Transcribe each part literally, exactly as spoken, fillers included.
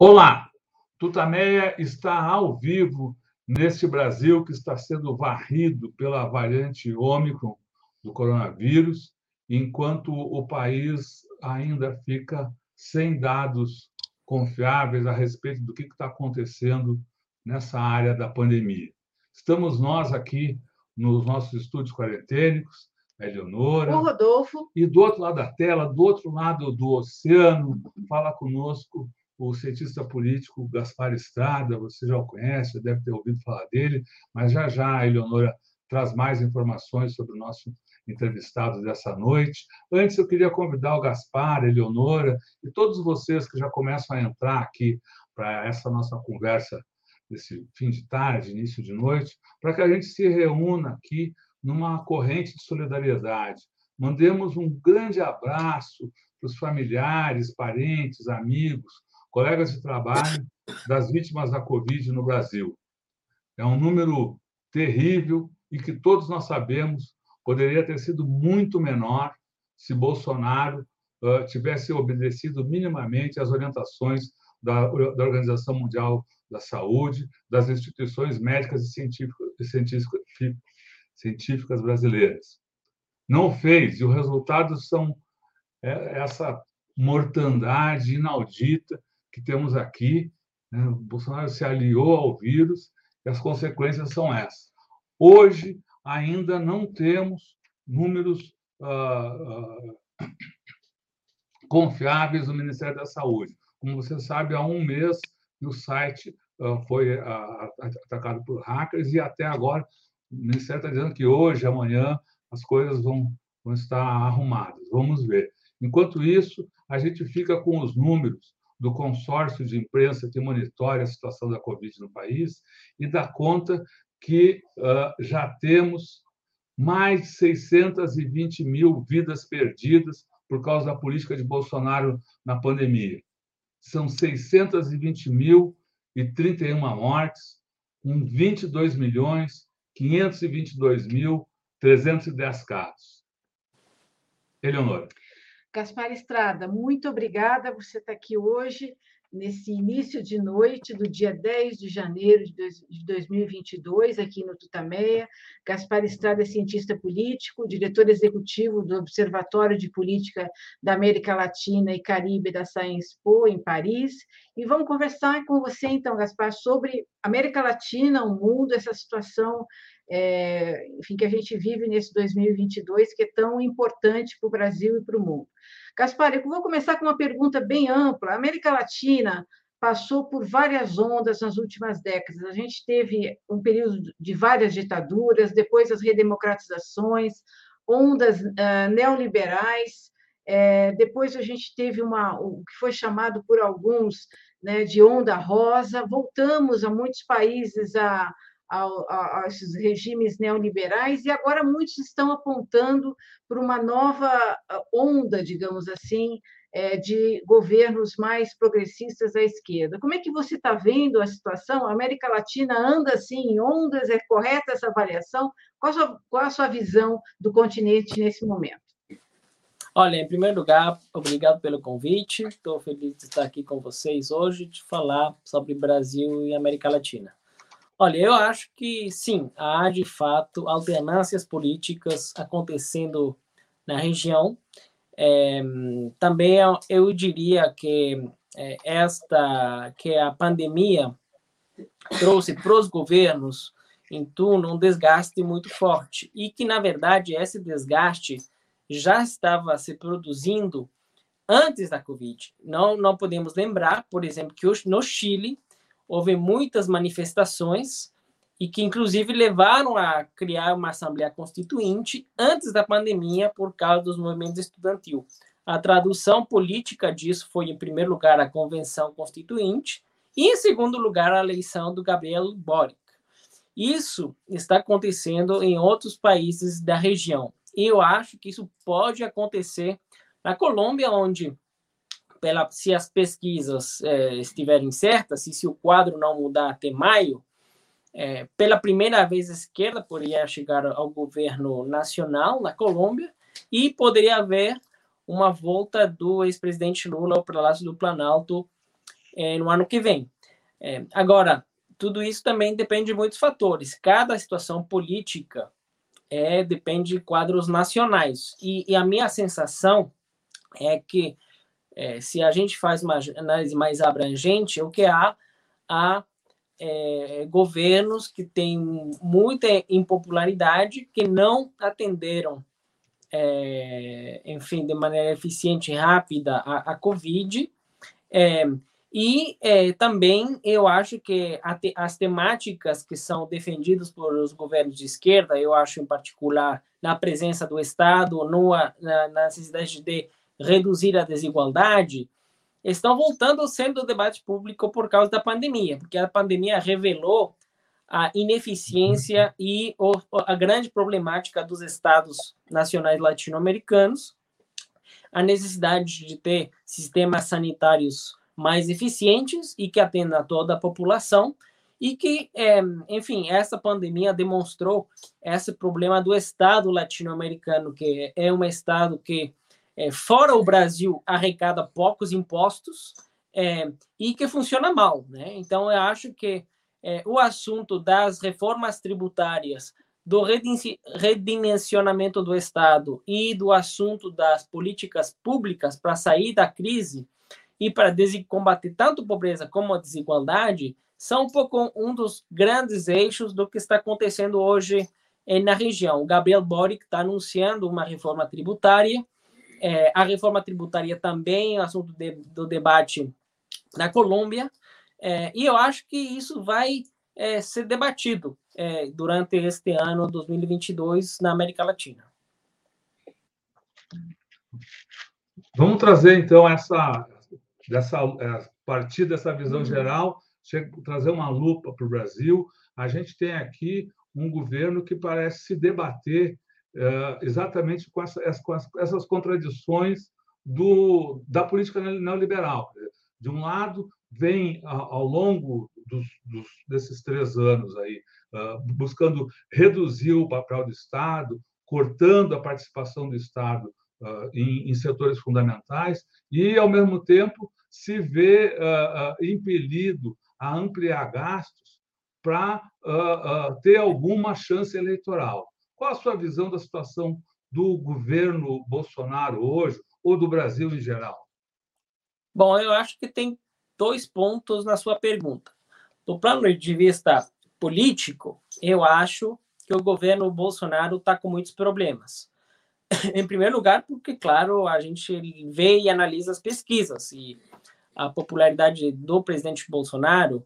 Olá, Tutameia está ao vivo neste Brasil que está sendo varrido pela variante Ômicron do coronavírus, enquanto o país ainda fica sem dados confiáveis a respeito do que está acontecendo nessa área da pandemia. Estamos nós aqui nos nossos estúdios quarentênicos, a Eleonora. O Rodolfo. E do outro lado da tela, do outro lado do oceano, fala conosco o cientista político Gaspar Estrada. Você já o conhece, já deve ter ouvido falar dele, mas já já a Eleonora traz mais informações sobre o nosso entrevistado dessa noite. Antes, eu queria convidar o Gaspar, a Eleonora e todos vocês que já começam a entrar aqui para essa nossa conversa desse fim de tarde, início de noite, para que a gente se reúna aqui numa corrente de solidariedade. Mandemos um grande abraço para os familiares, parentes, amigos, colegas de trabalho das vítimas da Covid no Brasil. É um número terrível e que todos nós sabemos poderia ter sido muito menor se Bolsonaro uh, tivesse obedecido minimamente às orientações da, da Organização Mundial da Saúde, das instituições médicas e científicas, científicas, científicas brasileiras. Não fez, e os resultados são essa mortandade inaudita que temos aqui. O Bolsonaro se aliou ao vírus e as consequências são essas. Hoje, ainda não temos números ah, ah, confiáveis do Ministério da Saúde. Como você sabe, há um mês o site ah, foi ah, atacado por hackers e até agora o Ministério está dizendo que hoje, amanhã, as coisas vão, vão estar arrumadas. Vamos ver. Enquanto isso, a gente fica com os números do consórcio de imprensa que monitora a situação da Covid no país e dá conta que uh, já temos mais de seiscentas e vinte mil vidas perdidas por causa da política de Bolsonaro na pandemia. São seiscentas e vinte mil e trinta e uma mortes, com vinte e dois milhões, quinhentos e vinte e dois mil, trezentos e dez casos. Eleonora. Gaspar Estrada, muito obrigada por você estar aqui hoje, nesse início de noite do dia dez de janeiro de dois mil e vinte e dois, aqui no Tutameia. Gaspar Estrada é cientista político, diretor executivo do Observatório de Política da América Latina e Caribe da Sciences Po, em Paris. E vamos conversar com você, então, Gaspar, sobre América Latina, o mundo, essa situação É, enfim, que a gente vive nesse dois mil e vinte e dois, que é tão importante para o Brasil e para o mundo. Gaspar, eu vou começar com uma pergunta bem ampla. A América Latina passou por várias ondas nas últimas décadas. A gente teve um período de várias ditaduras, depois as redemocratizações, ondas uh, neoliberais, é, depois a gente teve uma, o que foi chamado por alguns, né, de onda rosa. Voltamos a muitos países a A, a, a esses regimes neoliberais, e agora muitos estão apontando para uma nova onda, digamos assim, de governos mais progressistas à esquerda. Como é que você está vendo a situação? A América Latina anda assim em ondas? É correta essa avaliação? Qual a sua, qual a sua visão do continente nesse momento? Olha, em primeiro lugar, obrigado pelo convite. Estou feliz de estar aqui com vocês hoje, de falar sobre Brasil e América Latina. Olha, eu acho que, sim, há, de fato, alternâncias políticas acontecendo na região. É, também eu diria que é, esta, que a pandemia trouxe para os governos em turno um desgaste muito forte e que, na verdade, esse desgaste já estava se produzindo antes da Covid. Não, não podemos lembrar, por exemplo, que hoje no Chile houve muitas manifestações e que, inclusive, levaram a criar uma Assembleia Constituinte antes da pandemia por causa dos movimentos estudantil. A tradução política disso foi, em primeiro lugar, a Convenção Constituinte e, em segundo lugar, a eleição do Gabriel Boric. Isso está acontecendo em outros países da região. E eu acho que isso pode acontecer na Colômbia, onde Pela, se as pesquisas é, estiverem certas, e se o quadro não mudar até maio, é, pela primeira vez a esquerda poderia chegar ao governo nacional na Colômbia e poderia haver uma volta do ex-presidente Lula ao Palácio do Planalto é, no ano que vem. É, agora, tudo isso também depende de muitos fatores. Cada situação política é, depende de quadros nacionais. E, e a minha sensação é que, é, se a gente faz uma análise mais abrangente, o que há, há é, governos que têm muita impopularidade, que não atenderam, é, enfim, de maneira eficiente e rápida a, a Covid. É, e é, também eu acho que te, as temáticas que são defendidas por os governos de esquerda, eu acho em particular na presença do Estado, no, na, na necessidade de reduzir a desigualdade, estão voltando ao centro do debate público por causa da pandemia, porque a pandemia revelou a ineficiência e o, a grande problemática dos estados nacionais latino-americanos, a necessidade de ter sistemas sanitários mais eficientes e que atendam a toda a população, e que, é, enfim, essa pandemia demonstrou esse problema do Estado latino-americano, que é um Estado que, é, fora o Brasil, arrecada poucos impostos, é, e que funciona mal, né? Então, eu acho que é, o assunto das reformas tributárias, do redimensionamento do Estado e do assunto das políticas públicas para sair da crise e para combater tanto a pobreza como a desigualdade, são um pouco um dos grandes eixos do que está acontecendo hoje eh, na região. O Gabriel Boric está anunciando uma reforma tributária. Eh, a reforma tributária também é assunto de, do debate na Colômbia. Eh, e eu acho que isso vai eh, ser debatido eh, durante este ano dois mil e vinte e dois na América Latina. Vamos trazer, então, essa, dessa, a partir dessa visão geral, trazer uma lupa para o Brasil. A gente tem aqui um governo que parece se debater uh, exatamente com, essa, com essas contradições do, da política neoliberal. De um lado, vem, ao longo dos, dos, desses três anos, aí, uh, buscando reduzir o papel do Estado, cortando a participação do Estado uh, em, em setores fundamentais, e, ao mesmo tempo, se vê uh, uh, impelido a ampliar gastos para uh, uh, ter alguma chance eleitoral. Qual a sua visão da situação do governo Bolsonaro hoje, ou do Brasil em geral? Bom, eu acho que tem dois pontos na sua pergunta. Do ponto de vista político, eu acho que o governo Bolsonaro está com muitos problemas. Em primeiro lugar, porque, claro, a gente vê e analisa as pesquisas, e a popularidade do presidente Bolsonaro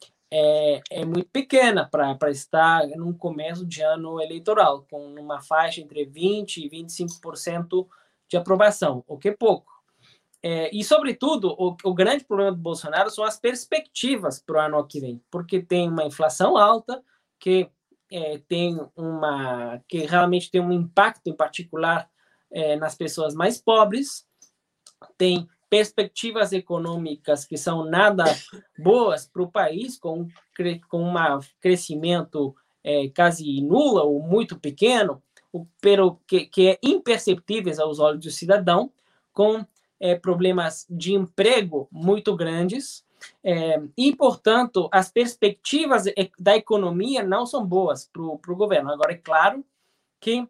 é, é muito pequena para estar num começo de ano eleitoral, com uma faixa entre vinte por cento e vinte e cinco por cento de aprovação, o que é pouco. É, e, sobretudo, o, o grande problema do Bolsonaro são as perspectivas para o ano que vem, porque tem uma inflação alta, que, é, tem uma, que realmente tem um impacto, em particular, é, nas pessoas mais pobres, tem perspectivas econômicas que são nada boas para o país, com, com um crescimento é, quase nulo ou muito pequeno, pero que, que é imperceptíveis aos olhos do cidadão, com É, problemas de emprego muito grandes, é, e, portanto, as perspectivas da economia não são boas para o governo. Agora, é claro que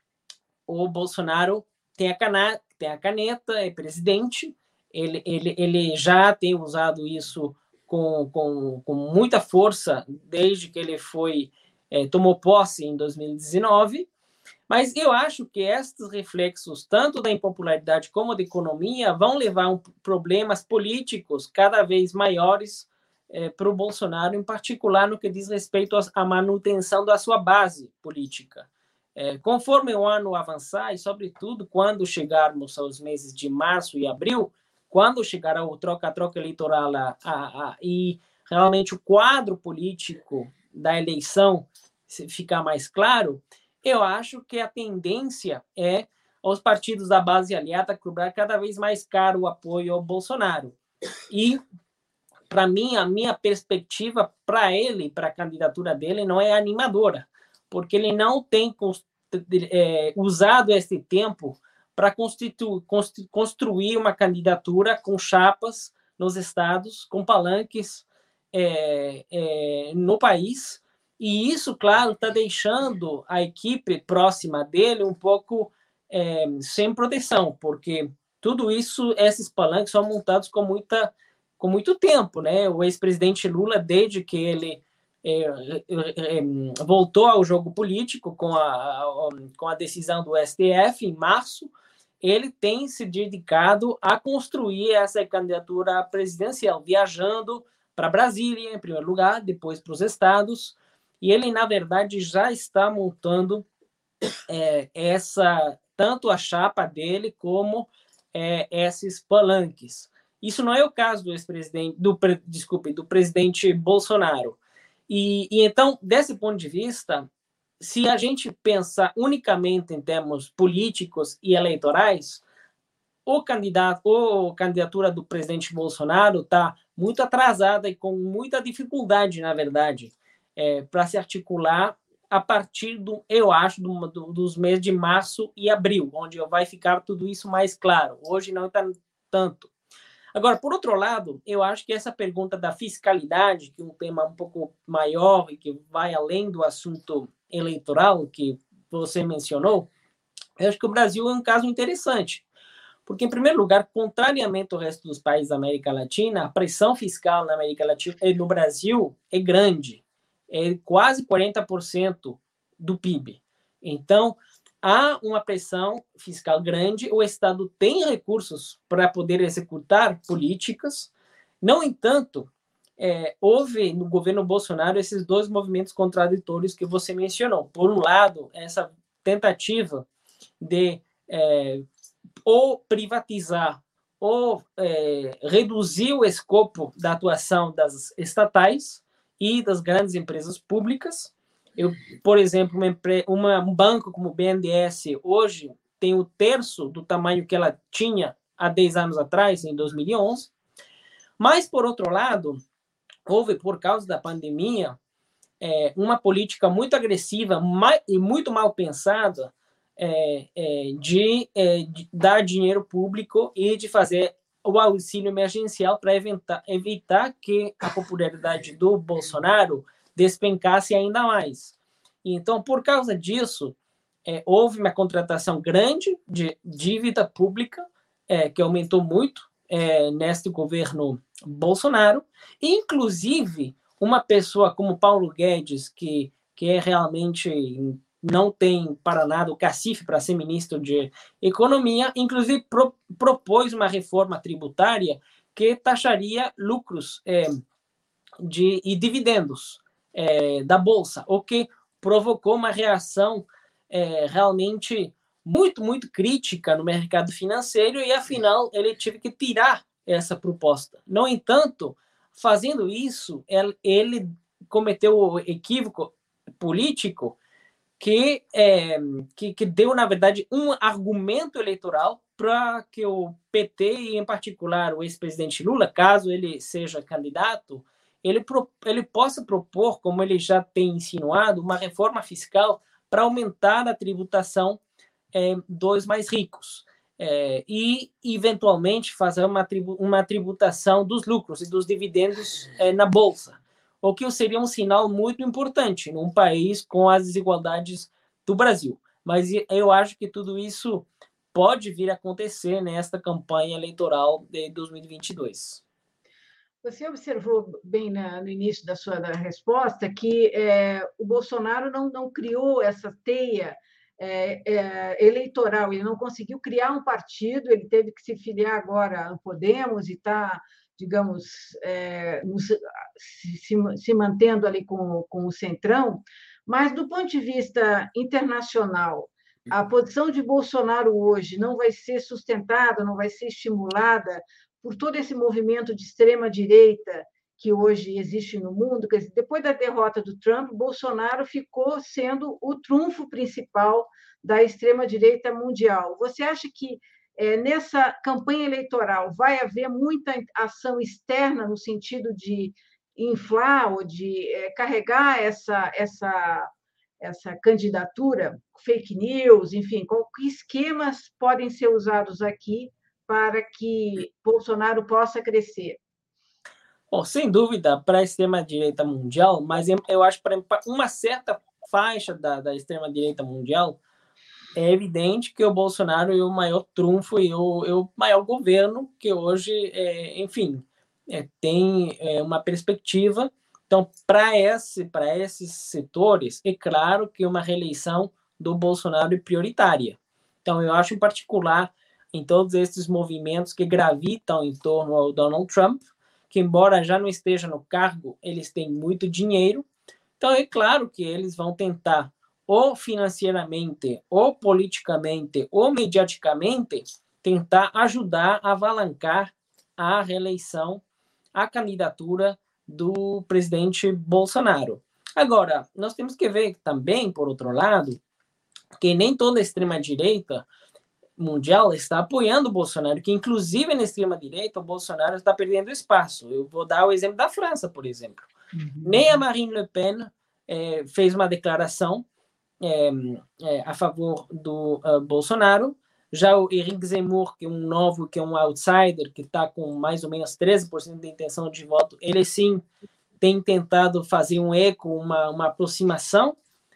o Bolsonaro tem a, cana tem a caneta, é presidente, ele, ele, ele já tem usado isso com, com, com muita força desde que ele foi, é, tomou posse em dois mil e dezenove. Mas eu acho que estes reflexos, tanto da impopularidade como da economia, vão levar a um, problemas políticos cada vez maiores eh, para o Bolsonaro, em particular no que diz respeito à manutenção da sua base política. Eh, conforme o ano avançar, e sobretudo quando chegarmos aos meses de março e abril, quando chegar o troca-troca eleitoral a, a, a, e realmente o quadro político da eleição ficar mais claro, eu acho que a tendência é os partidos da base aliada cobrar cada vez mais caro o apoio ao Bolsonaro. E, para mim, a minha perspectiva para ele, para a candidatura dele, não é animadora, porque ele não tem é, usado esse tempo para construir uma candidatura com chapas nos estados, com palanques é, é, no país, e isso, claro, está deixando a equipe próxima dele um pouco é, sem proteção, porque tudo isso, esses palanques são montados com, muita, com muito tempo, né? O ex-presidente Lula, desde que ele é, é, é, voltou ao jogo político com a, a, com a decisão do S T F em março, ele tem se dedicado a construir essa candidatura presidencial, viajando para Brasília, em primeiro lugar, depois para os estados, e ele, na verdade, já está montando é, essa, tanto a chapa dele como é, esses palanques. Isso não é o caso do ex-presidente, do, desculpe, do presidente Bolsonaro. E, e então, desse ponto de vista, se a gente pensar unicamente em termos políticos e eleitorais, o candidato, a candidatura do presidente Bolsonaro está muito atrasada e com muita dificuldade, na verdade, é, para se articular a partir, do, eu acho, do, do, dos meses de março e abril, onde vai ficar tudo isso mais claro. Hoje não está tanto. Agora, por outro lado, eu acho que essa pergunta da fiscalidade, que é um tema um pouco maior e que vai além do assunto eleitoral que você mencionou, eu acho que o Brasil é um caso interessante. Porque, em primeiro lugar, contrariamente ao resto dos países da América Latina, a pressão fiscal na América Latina e no Brasil é grande, é quase quarenta por cento do P I B. Então, há uma pressão fiscal grande, o Estado tem recursos para poder executar políticas. No entanto, é, houve no governo Bolsonaro esses dois movimentos contraditórios que você mencionou. Por um lado, essa tentativa de é, ou privatizar ou é, reduzir o escopo da atuação das estatais e das grandes empresas públicas. Eu, por exemplo, uma, uma, um banco como o B N D E S hoje tem o terço do tamanho que ela tinha há dez anos atrás, em dois mil e onze. Mas, por outro lado, houve, por causa da pandemia, é, uma política muito agressiva e muito mal pensada É, é, de, é, de dar dinheiro público e de fazer o auxílio emergencial para evitar, evitar que a popularidade do Bolsonaro despencasse ainda mais. Então, por causa disso, é, houve uma contratação grande de dívida pública, é, que aumentou muito é, neste governo Bolsonaro, e, inclusive, uma pessoa como Paulo Guedes, que, que é realmente não tem para nada o cacife para ser ministro de Economia, inclusive pro, propôs uma reforma tributária que taxaria lucros é, de, e dividendos é, da Bolsa, o que provocou uma reação é, realmente muito, muito crítica no mercado financeiro e, afinal, ele teve que tirar essa proposta. No entanto, fazendo isso, ele, ele cometeu o equívoco político Que, é, que, que deu, na verdade, um argumento eleitoral para que o P T, e em particular o ex-presidente Lula, caso ele seja candidato, ele, pro, ele possa propor, como ele já tem insinuado, uma reforma fiscal para aumentar a tributação é, dos mais ricos é, e, eventualmente, fazer uma, tribu, uma tributação dos lucros e dos dividendos é, na Bolsa, o que seria um sinal muito importante num país com as desigualdades do Brasil. Mas eu acho que tudo isso pode vir a acontecer nesta campanha eleitoral de dois mil e vinte e dois. Você observou bem na, no início da sua da resposta que é, o Bolsonaro não, não criou essa teia é, é, eleitoral, ele não conseguiu criar um partido, ele teve que se filiar agora ao Podemos e está, digamos, é, se, se mantendo ali com, com o Centrão, mas do ponto de vista internacional, a posição de Bolsonaro hoje não vai ser sustentada, não vai ser estimulada por todo esse movimento de extrema-direita que hoje existe no mundo. Quer dizer, depois da derrota do Trump, Bolsonaro ficou sendo o trunfo principal da extrema-direita mundial. Você acha que é, nessa campanha eleitoral vai haver muita ação externa no sentido de inflar ou de é, carregar essa, essa, essa candidatura, fake news, enfim, que esquemas podem ser usados aqui para que Bolsonaro possa crescer? Bom, sem dúvida, para a extrema-direita mundial, mas eu acho que para uma certa faixa da, da extrema-direita mundial, é evidente que o Bolsonaro é o maior trunfo e o, é o maior governo que hoje, é, enfim, é, tem é, uma perspectiva. Então, para esse, para esses setores, é claro que uma reeleição do Bolsonaro é prioritária. Então, eu acho em particular em todos esses movimentos que gravitam em torno ao Donald Trump, que embora já não esteja no cargo, eles têm muito dinheiro. Então, é claro que eles vão tentar, ou financeiramente, ou politicamente, ou mediaticamente, tentar ajudar a alavancar a reeleição, a candidatura do presidente Bolsonaro. Agora, nós temos que ver também, por outro lado, que nem toda a extrema-direita mundial está apoiando o Bolsonaro, que inclusive na extrema-direita o Bolsonaro está perdendo espaço. Eu vou dar o exemplo da França, por exemplo. Uhum. Nem a Marine Le Pen é, fez uma declaração é, é, a favor do uh, Bolsonaro. Já o Éric Zemmour, que é um novo, que é um outsider, que está com mais ou menos treze por cento de intenção de voto, ele sim tem tentado fazer um eco, uma, uma aproximação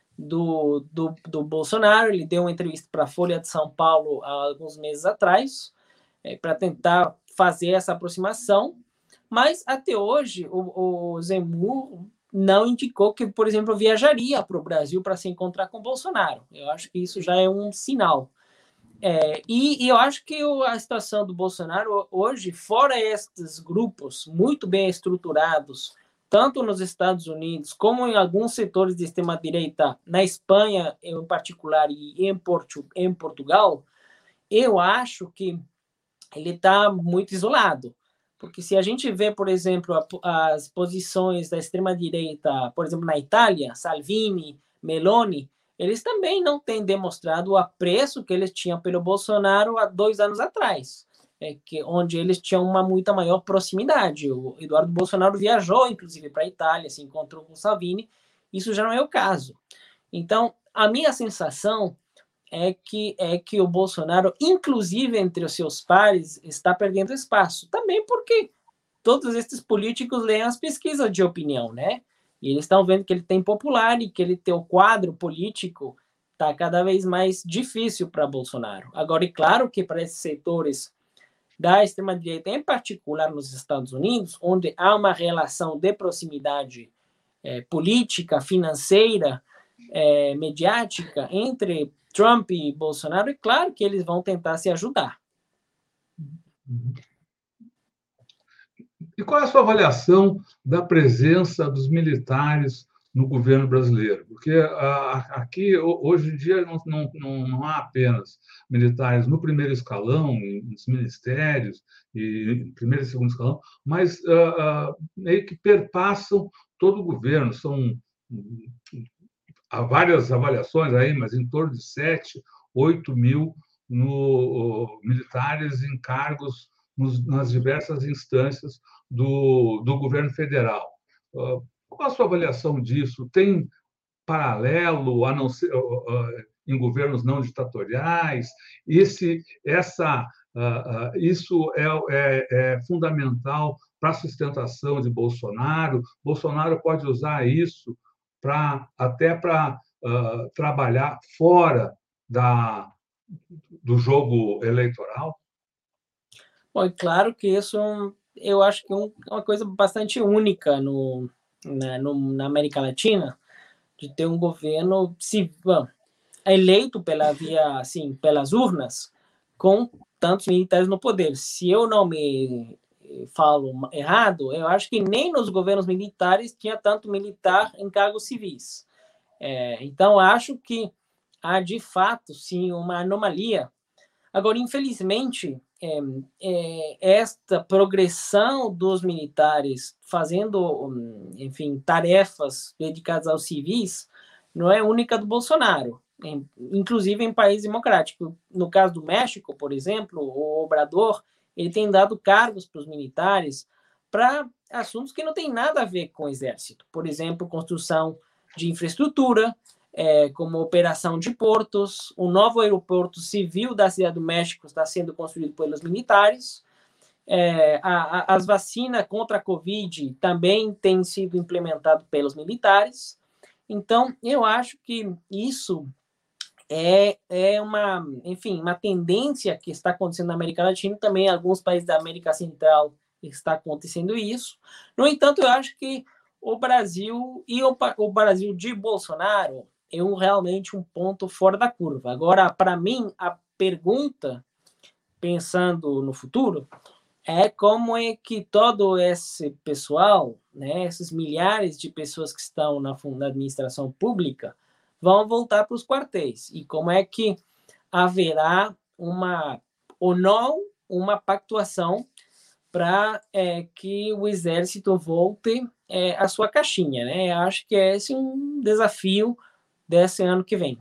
do, do, do Bolsonaro. Ele deu uma entrevista para a Folha de São Paulo há alguns meses atrás, é, para tentar fazer essa aproximação, mas até hoje o, o Zemmour não indicou que, por exemplo, viajaria para o Brasil para se encontrar com o Bolsonaro. Eu acho que isso já é um sinal. É, e, e eu acho que a situação do Bolsonaro hoje, fora estes grupos muito bem estruturados, tanto nos Estados Unidos como em alguns setores de extrema-direita, na Espanha em particular e em, Portu, em Portugal, eu acho que ele está muito isolado. Porque se a gente vê, por exemplo, a, as posições da extrema-direita, por exemplo, na Itália, Salvini, Meloni, eles também não têm demonstrado o apreço que eles tinham pelo Bolsonaro há dois anos atrás, é, que, onde eles tinham uma muito maior proximidade. O Eduardo Bolsonaro viajou, inclusive, para a Itália, se encontrou com Salvini. Isso já não é o caso. Então, a minha sensação é que, é que o Bolsonaro, inclusive entre os seus pares, está perdendo espaço. Também porque todos esses políticos leem as pesquisas de opinião, né? E eles estão vendo que ele tem popular e que ele tem o quadro político está cada vez mais difícil para Bolsonaro. Agora, é claro que para esses setores da extrema-direita, em particular nos Estados Unidos, onde há uma relação de proximidade é, política, financeira, é, mediática entre Trump e Bolsonaro, é claro que eles vão tentar se ajudar. E qual é a sua avaliação da presença dos militares no governo brasileiro? Porque aqui, hoje em dia, não, não, não há apenas militares no primeiro escalão, nos ministérios, e primeiro e segundo escalão, mas uh, uh, meio que perpassam todo o governo. São há várias avaliações aí, mas em torno de sete, oito mil no, uh, militares em cargos nos, nas diversas instâncias do, do governo federal. Uh, qual a sua avaliação disso? Tem paralelo, a não ser, uh, uh, em governos não ditatoriais? Esse, essa, uh, uh, isso é, é, é fundamental para a sustentação de Bolsonaro? Bolsonaro pode usar isso pra, até para uh, trabalhar fora da, do jogo eleitoral? Bom, é claro que isso eu acho que é uma coisa bastante única no, na, no, na América Latina, de ter um governo civil, eleito pela via, assim, pelas urnas, com tantos militares no poder. Se eu não me falo errado, eu acho que nem nos governos militares tinha tanto militar em cargos civis. É, então, acho que há, de fato, sim, uma anomalia. Agora, infelizmente, é, é, esta progressão dos militares fazendo, enfim, tarefas dedicadas aos civis não é única do Bolsonaro, em, inclusive em países democráticos. No caso do México, por exemplo, o Obrador, ele tem dado cargos para os militares para assuntos que não têm nada a ver com o exército. Por exemplo, construção de infraestrutura, é, como operação de portos. O novo aeroporto civil da Cidade do México está sendo construído pelos militares. É, a, a, as vacinas contra a Covid também têm sido implementadas pelos militares. Então, eu acho que isso é, é uma, enfim, uma tendência que está acontecendo na América Latina, também em alguns países da América Central está acontecendo isso. No entanto, eu acho que o Brasil e o, o Brasil de Bolsonaro é um, realmente um ponto fora da curva. Agora, para mim, a pergunta, pensando no futuro, é como é que todo esse pessoal, né, esses milhares de pessoas que estão na, na administração pública, vão voltar para os quartéis. E como é que haverá uma, ou não, uma pactuação para é, que o exército volte é, à sua caixinha, né? Acho que esse é um desafio desse ano que vem.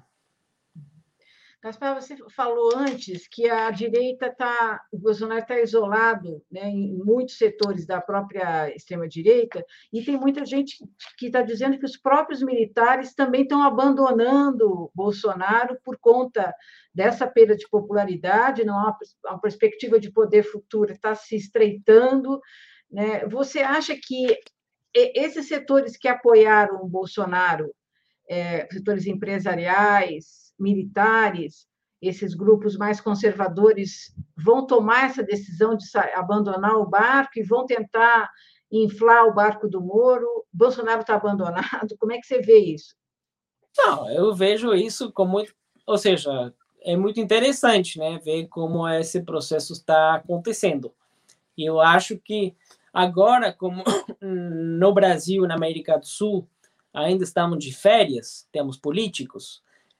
Gaspar, você falou antes que a direita está, o Bolsonaro está isolado, né, em muitos setores da própria extrema-direita, e tem muita gente que está dizendo que os próprios militares também estão abandonando Bolsonaro por conta dessa perda de popularidade, não há uma perspectiva de poder futuro, está se estreitando, né? Você acha que esses setores que apoiaram o Bolsonaro, é, setores empresariais, militares, esses grupos mais conservadores vão tomar essa decisão de abandonar o barco e vão tentar inflar o barco do Moro? Bolsonaro está abandonado? Como é que você vê isso? Não, eu vejo isso como, ou seja, é muito interessante, né, ver como esse processo está acontecendo. E eu acho que agora, como no Brasil, na América do Sul, ainda estamos de férias, temos políticos,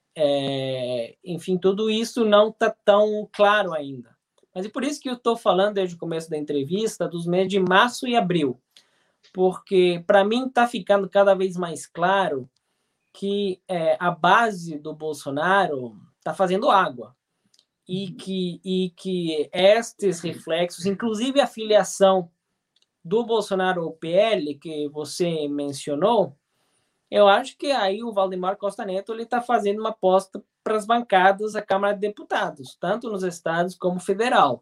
é, enfim, tudo isso não está tão claro ainda. Mas é por isso que eu estou falando desde o começo da entrevista dos meses de março e abril, porque para mim está ficando cada vez mais claro que é, a base do Bolsonaro está fazendo água e que, e que estes reflexos, inclusive a filiação do Bolsonaro ao P L, que você mencionou, eu acho que aí o Valdemar Costa Neto está fazendo uma aposta para as bancadas da Câmara de Deputados, tanto nos estados como federal.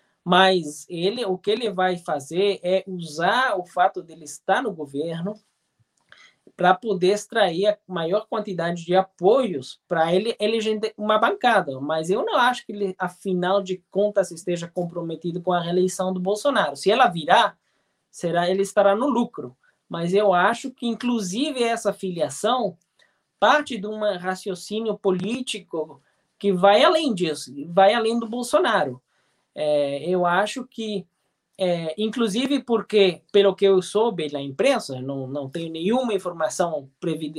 Mas ele, o que ele vai fazer é usar o fato dele estar no governo para poder extrair a maior quantidade de apoios para ele eleger uma bancada. Mas eu não acho que ele, afinal de contas, esteja comprometido com a reeleição do Bolsonaro. Se ela virar, será, ele estará no lucro. Mas eu acho que, inclusive, essa filiação parte de um raciocínio político que vai além disso, vai além do Bolsonaro. É, eu acho que, é, inclusive porque, pelo que eu soube na imprensa, não, não tenho nenhuma informação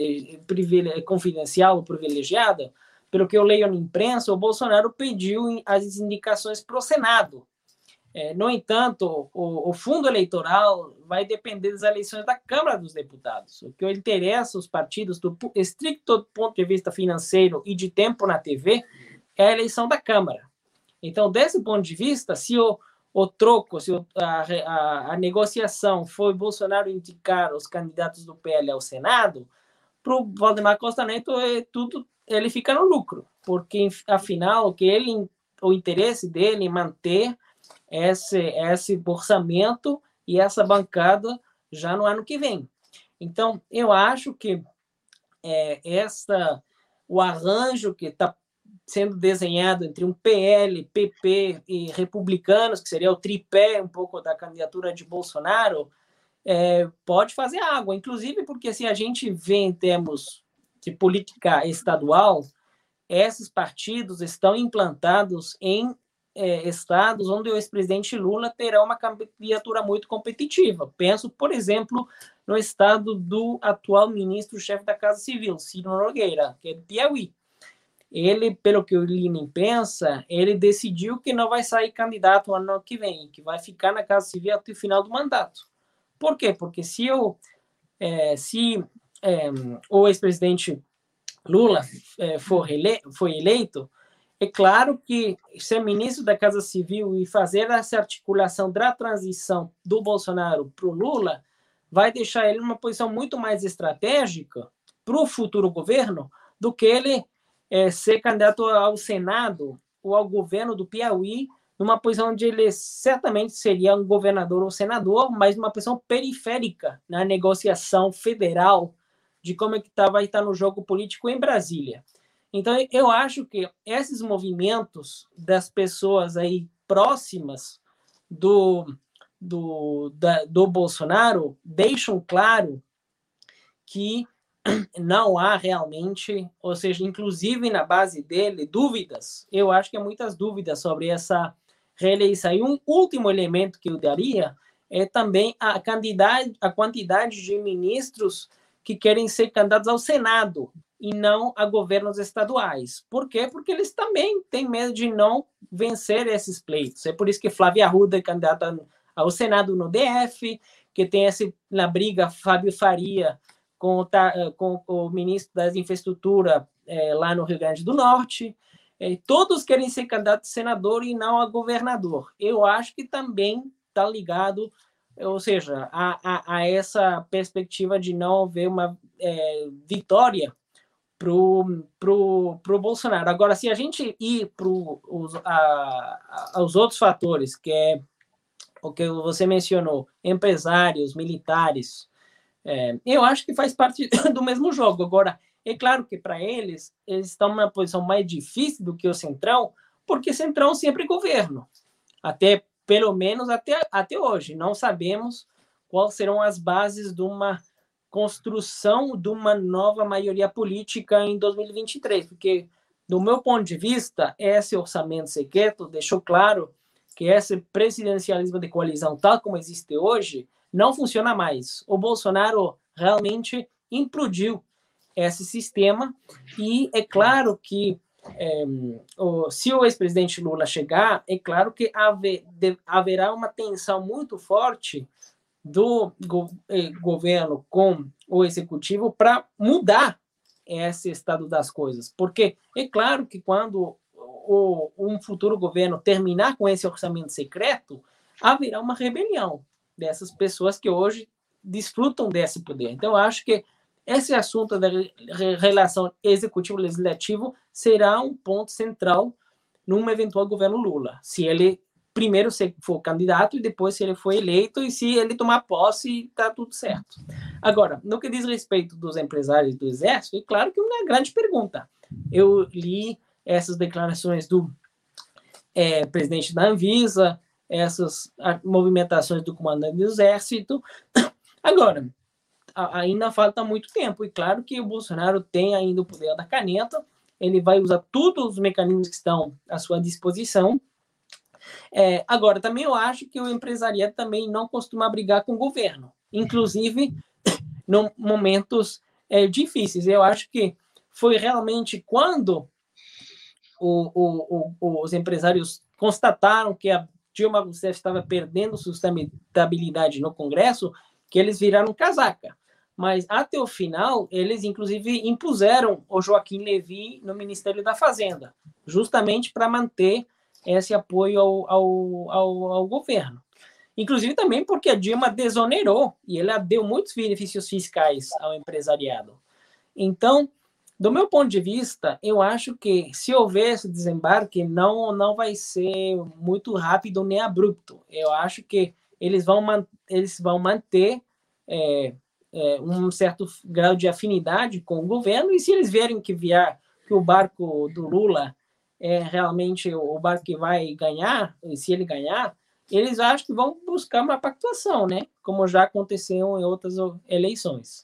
confidencial ou privilegiada, pelo que eu leio na imprensa, o Bolsonaro pediu as indicações para o Senado. É, no entanto, o, o fundo eleitoral vai depender das eleições da Câmara dos Deputados. O que interessa aos partidos, do estricto ponto de vista financeiro e de tempo na T V, é a eleição da Câmara. Então, desse ponto de vista, se o, o troco, se o, a, a, a negociação foi Bolsonaro indicar os candidatos do P L ao Senado, para o Valdemar Costa Neto, é tudo, ele fica no lucro, porque, afinal, que ele, o interesse dele é manter esse, esse orçamento e essa bancada já no ano que vem. Então, eu acho que é, essa, o arranjo que está sendo desenhado entre um P L, P P e republicanos, que seria o tripé um pouco da candidatura de Bolsonaro, é, pode fazer água, inclusive porque se a gente vê em termos de política estadual, esses partidos estão implantados em É, estados onde o ex-presidente Lula terá uma candidatura muito competitiva. Penso, por exemplo, no estado do atual ministro-chefe da Casa Civil, Ciro Nogueira, que é do Piauí. Ele, pelo que eu li na imprensa, ele decidiu que não vai sair candidato no ano que vem, que vai ficar na Casa Civil até o final do mandato. Por quê? Porque se, eu, é, se é, o ex-presidente Lula é, for, ele, for eleito, é claro que ser ministro da Casa Civil e fazer essa articulação da transição do Bolsonaro para o Lula vai deixar ele numa posição muito mais estratégica para o futuro governo do que ele é, ser candidato ao Senado ou ao governo do Piauí, numa posição onde ele certamente seria um governador ou senador, mas numa posição periférica na negociação federal de como é que tá, vai estar no jogo político em Brasília. Então, eu acho que esses movimentos das pessoas aí próximas do, do, da, do Bolsonaro deixam claro que não há realmente, ou seja, inclusive na base dele, dúvidas. Eu acho que há muitas dúvidas sobre essa reeleição. E um último elemento que eu daria é também a quantidade, a quantidade de ministros que querem ser candidatos ao Senado e não a governos estaduais. Por quê? Porque eles também têm medo de não vencer esses pleitos. É por isso que Flávia Arruda é candidata ao Senado no D F, que tem esse, na briga Fábio Faria com o, com o ministro das Infraestrutura é, lá no Rio Grande do Norte. É, todos querem ser candidatos a senador e não a governador. Eu acho que também está ligado, ou seja, a, a, a essa perspectiva de não haver uma é, vitória para o pro, pro Bolsonaro. Agora, se a gente ir para os outros fatores, que é o que você mencionou, empresários, militares, é, eu acho que faz parte do mesmo jogo. Agora, é claro que para eles, eles estão numa posição mais difícil do que o Centrão, porque Centrão sempre governo. Até, pelo menos até, até hoje. Não sabemos quais serão as bases de uma construção de uma nova maioria política em dois mil e vinte e três, porque, do meu ponto de vista, esse orçamento secreto deixou claro que esse presidencialismo de coalizão, tal como existe hoje, não funciona mais. O Bolsonaro realmente implodiu esse sistema e é claro que é, o, se o ex-presidente Lula chegar, é claro que haver, de, haverá uma tensão muito forte do go, eh, governo com o executivo para mudar esse estado das coisas. Porque é claro que quando o, um futuro governo terminar com esse orçamento secreto, haverá uma rebelião dessas pessoas que hoje desfrutam desse poder. Então, eu acho que esse assunto da relação executivo-legislativo será um ponto central num eventual governo Lula. Se ele primeiro se for candidato e depois se ele for eleito e se ele tomar posse, está tudo certo. Agora, no que diz respeito dos empresários do Exército, é claro que é uma grande pergunta. Eu li essas declarações do é, presidente da Anvisa, essas movimentações do comandante do Exército. Agora, ainda falta muito tempo, e claro que o Bolsonaro tem ainda o poder da caneta, ele vai usar todos os mecanismos que estão à sua disposição. É, agora, também eu acho que o empresariado também não costuma brigar com o governo, inclusive em momentos é, difíceis. Eu acho que foi realmente quando o, o, o, os empresários constataram que a Dilma Rousseff estava perdendo sustentabilidade no Congresso, que eles viraram casaca. Mas, até o final, eles, inclusive, impuseram o Joaquim Levy no Ministério da Fazenda, justamente para manter esse apoio ao, ao, ao, ao governo. Inclusive também porque a Dilma desonerou e ela deu muitos benefícios fiscais ao empresariado. Então, do meu ponto de vista, eu acho que se houver esse desembarque, não, não vai ser muito rápido nem abrupto. Eu acho que eles vão, man- eles vão manter é, é, um certo grau de afinidade com o governo, e se eles verem que, vier, que o barco do Lula é realmente o barco que vai ganhar, e se ele ganhar, eles acham que vão buscar uma pactuação, né? Como já aconteceu em outras eleições.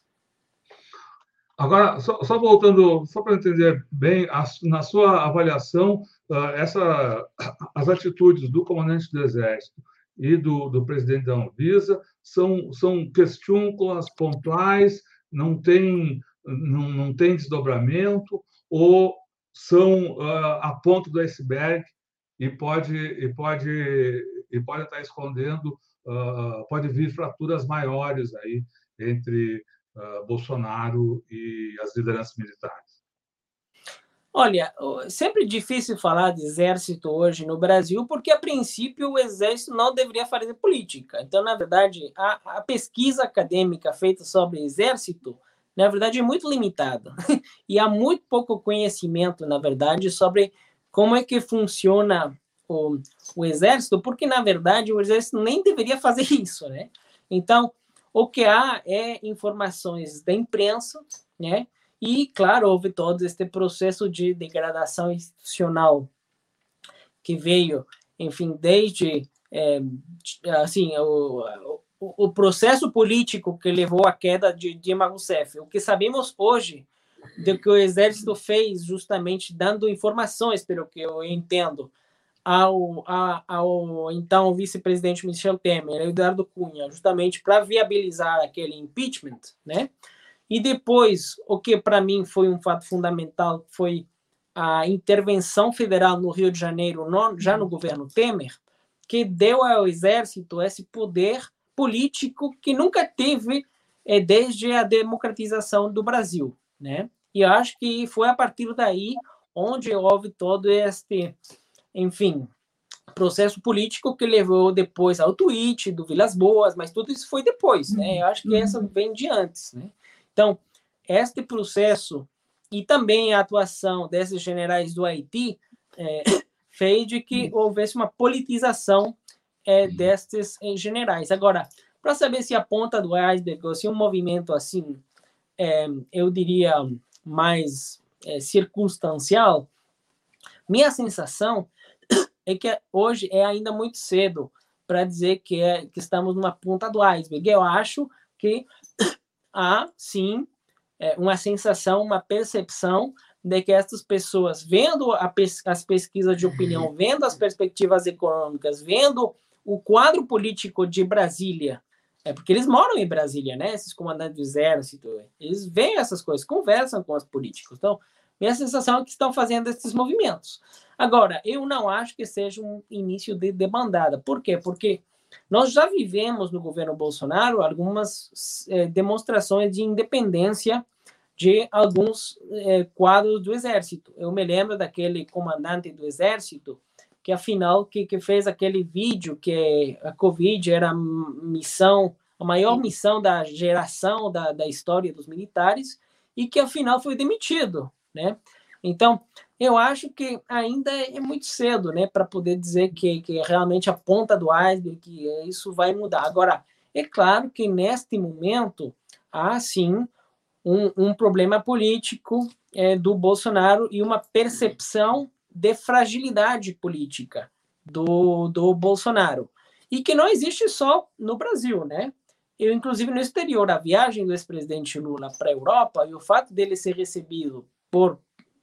Agora, só, só voltando, só para entender bem, a, na sua avaliação, uh, essa, as atitudes do comandante do Exército e do, do presidente da Anvisa são, são questões pontuais, não tem, não, não tem desdobramento, ou são uh, a ponta do iceberg e pode, e pode, e pode estar escondendo, uh, pode vir fraturas maiores aí entre Uh, Bolsonaro e as lideranças militares? Olha, sempre difícil falar de exército hoje no Brasil, porque, a princípio, o exército não deveria fazer política. Então, na verdade, a, a pesquisa acadêmica feita sobre exército na verdade, é muito limitado. E há muito pouco conhecimento, na verdade, sobre como é que funciona o, o exército, porque, na verdade, o exército nem deveria fazer isso, né? Então, o que há é informações da imprensa, né? E, claro, houve todo este processo de degradação institucional que veio, enfim, desde, é, assim, o, o, o processo político que levou à queda de Dilma Rousseff. O que sabemos hoje do que o exército fez, justamente dando informações, pelo que eu entendo, ao, ao, ao então vice-presidente Michel Temer, Eduardo Cunha, justamente para viabilizar aquele impeachment, né? E depois, o que para mim foi um fato fundamental foi a intervenção federal no Rio de Janeiro, no, já no governo Temer, que deu ao exército esse poder político que nunca teve é, desde a democratização do Brasil, né? E eu acho que foi a partir daí onde houve todo este, enfim, processo político que levou depois ao tweet do Vilas Boas, mas tudo isso foi depois, né? Eu acho que essa vem de antes, né? Então, este processo e também a atuação desses generais do Haiti é, fez de que houvesse uma politização é, destes é, generais. Agora, para saber se a ponta do iceberg ou se um movimento assim, é, eu diria, mais é, circunstancial, minha sensação é que hoje é ainda muito cedo para dizer que, é, que estamos numa ponta do iceberg. Eu acho que há, sim, é, uma sensação, uma percepção de que essas pessoas, vendo a pes as pesquisas de opinião, vendo as perspectivas econômicas, vendo o quadro político de Brasília, é porque eles moram em Brasília, né? Esses comandantes do exército, eles veem essas coisas, conversam com os políticos. Então, minha sensação é que estão fazendo esses movimentos. Agora, eu não acho que seja um início de debandada. Por quê? Porque nós já vivemos no governo Bolsonaro algumas eh, demonstrações de independência de alguns eh, quadros do exército. Eu me lembro daquele comandante do exército que, afinal, que, que fez aquele vídeo que a Covid era a missão, a maior missão da geração da, da história dos militares e que, afinal, foi demitido, né? Então, eu acho que ainda é muito cedo, né, para poder dizer que, que é realmente a ponta do iceberg, que isso vai mudar. Agora, é claro que neste momento há, sim, um, um problema político é, do Bolsonaro e uma percepção de fragilidade política do, do Bolsonaro. E que não existe só no Brasil, né? Eu, inclusive, no exterior, a viagem do ex-presidente Lula para a Europa e o fato dele ser recebido por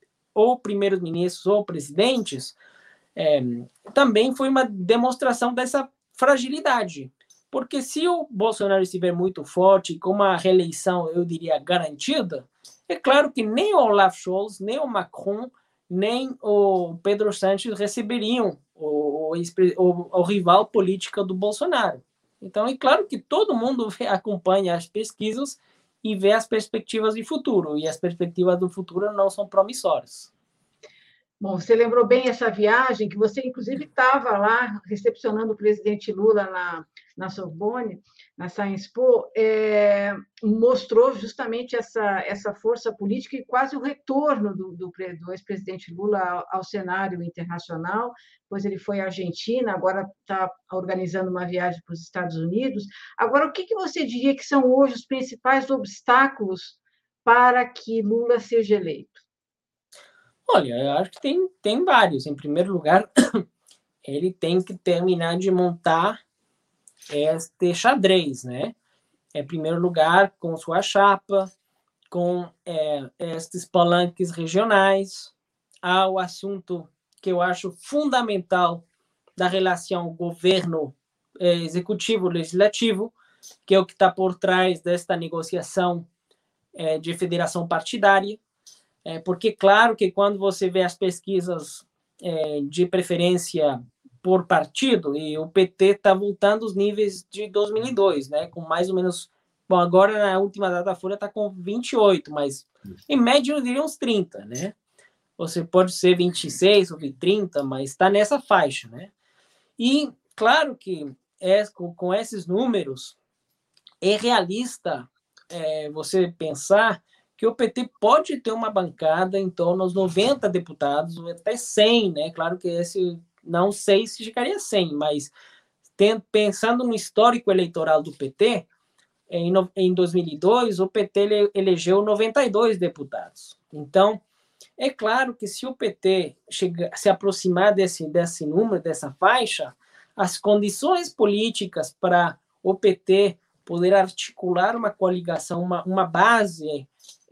ou primeiros-ministros ou presidentes, é, também foi uma demonstração dessa fragilidade. Porque se o Bolsonaro estiver muito forte, com uma reeleição, eu diria, garantida, é claro que nem o Olaf Scholz, nem o Macron, nem o Pedro Sánchez receberiam o, o, o, o rival político do Bolsonaro. Então, é claro que todo mundo acompanha as pesquisas e ver as perspectivas de futuro, e as perspectivas do futuro não são promissoras. Bom, você lembrou bem essa viagem, que você, inclusive, estava lá recepcionando o presidente Lula na, na Sorbonne, na Sciences Po, é, mostrou justamente essa, essa força política e quase o retorno do, do, do ex-presidente Lula ao, ao cenário internacional. Depois ele foi à Argentina, agora está organizando uma viagem para os Estados Unidos. Agora, o que, que você diria que são hoje os principais obstáculos para que Lula seja eleito? Olha, eu acho que tem, tem vários. Em primeiro lugar, ele tem que terminar de montar este xadrez, né? Em primeiro lugar, com sua chapa, com é, estes palanques regionais, há o assunto que eu acho fundamental da relação governo é, executivo-legislativo, que é o que está por trás desta negociação é, de federação partidária. É, porque, claro, que quando você vê as pesquisas é, de preferência por partido, e o P T está voltando aos níveis de dois mil e dois, né, com mais ou menos... Bom, agora, na última Datafolha, está com vinte e oito, mas, em média, eu diria uns trinta, né? Você pode ser vinte e seis ou trinta, mas está nessa faixa, né? E, claro que é, com, com esses números, é realista é, você pensar que o P T pode ter uma bancada em torno dos noventa deputados, ou até cem, né? Claro que esse não sei se chegaria a cem, mas tem, pensando no histórico eleitoral do P T, em, em dois mil e dois, o P T ele, elegeu noventa e dois deputados. Então, é claro que se o P T chega, se aproximar desse, desse número, dessa faixa, as condições políticas para o P T poder articular uma coligação, uma, uma base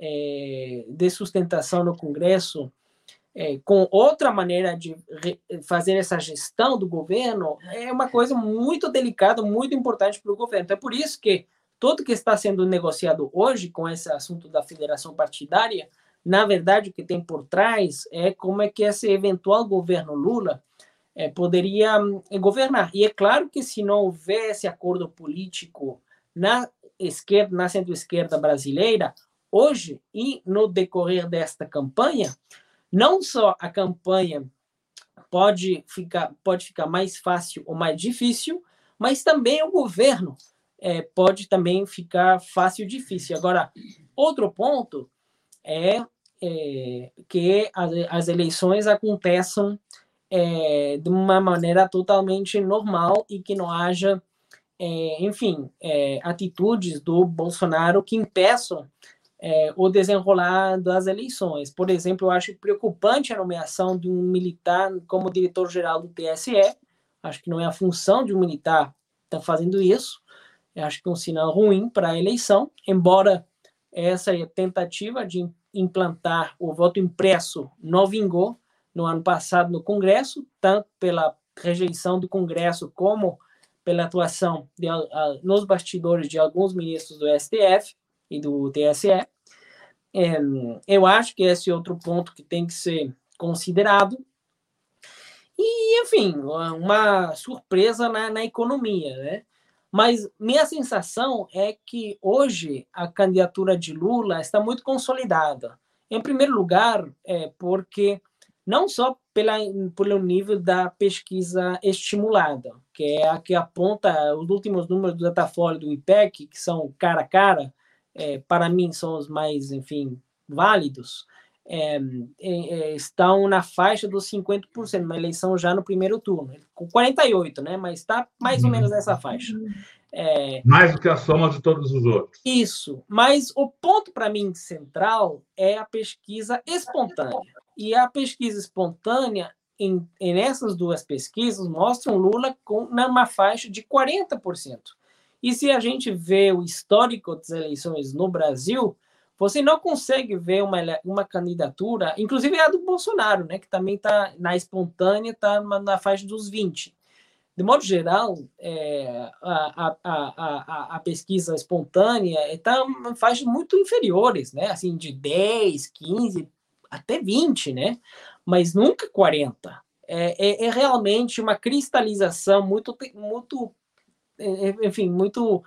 é, de sustentação no Congresso, é, com outra maneira de fazer essa gestão do governo, é uma coisa muito delicada, muito importante para o governo. Então, é por isso que tudo que está sendo negociado hoje com esse assunto da federação partidária, na verdade, o que tem por trás é como é que esse eventual governo Lula é, poderia é, governar. E é claro que se não houver esse acordo político na esquerda, na centro-esquerda brasileira, hoje e no decorrer desta campanha, não só a campanha pode ficar, pode ficar mais fácil ou mais difícil, mas também o governo é, pode também ficar fácil ou difícil. Agora, outro ponto é, é que as, as eleições aconteçam é, de uma maneira totalmente normal e que não haja, é, enfim, é, atitudes do Bolsonaro que impeçam é, o desenrolar das eleições. Por exemplo, eu acho preocupante a nomeação de um militar como diretor-geral do T S E. Acho que não é a função de um militar estar fazendo isso. Eu acho que é um sinal ruim para a eleição, embora essa tentativa de implantar o voto impresso não vingou no ano passado no Congresso, tanto pela rejeição do Congresso como pela atuação de, uh, nos bastidores de alguns ministros do S T F e do T S E. É, eu acho que esse é outro ponto que tem que ser considerado. E, enfim, uma surpresa na, na economia, né? Mas minha sensação é que hoje a candidatura de Lula está muito consolidada. Em primeiro lugar, é porque não só pela, pelo nível da pesquisa estimulada, que é a que aponta os últimos números do Datafolha do I P E C, que são cara a cara, é, para mim são os mais, enfim, válidos, é, é, estão na faixa dos cinquenta por cento, na eleição já no primeiro turno, com quarenta e oito por cento, né? Mas está mais ou menos nessa faixa. É, mais do que a soma de todos os outros. Isso, mas o ponto para mim central é a pesquisa espontânea. E a pesquisa espontânea, em, em essas duas pesquisas, mostram Lula com, numa faixa de quarenta por cento. E se a gente vê o histórico das eleições no Brasil, você não consegue ver uma, uma candidatura, inclusive a do Bolsonaro, né, que também está na espontânea, está na faixa dos vinte. De modo geral, é, a, a, a, a pesquisa espontânea está em faixas muito inferiores, né, assim, de dez, quinze, até vinte, né, mas nunca quarenta. É, é, é realmente uma cristalização muito, muito enfim, muito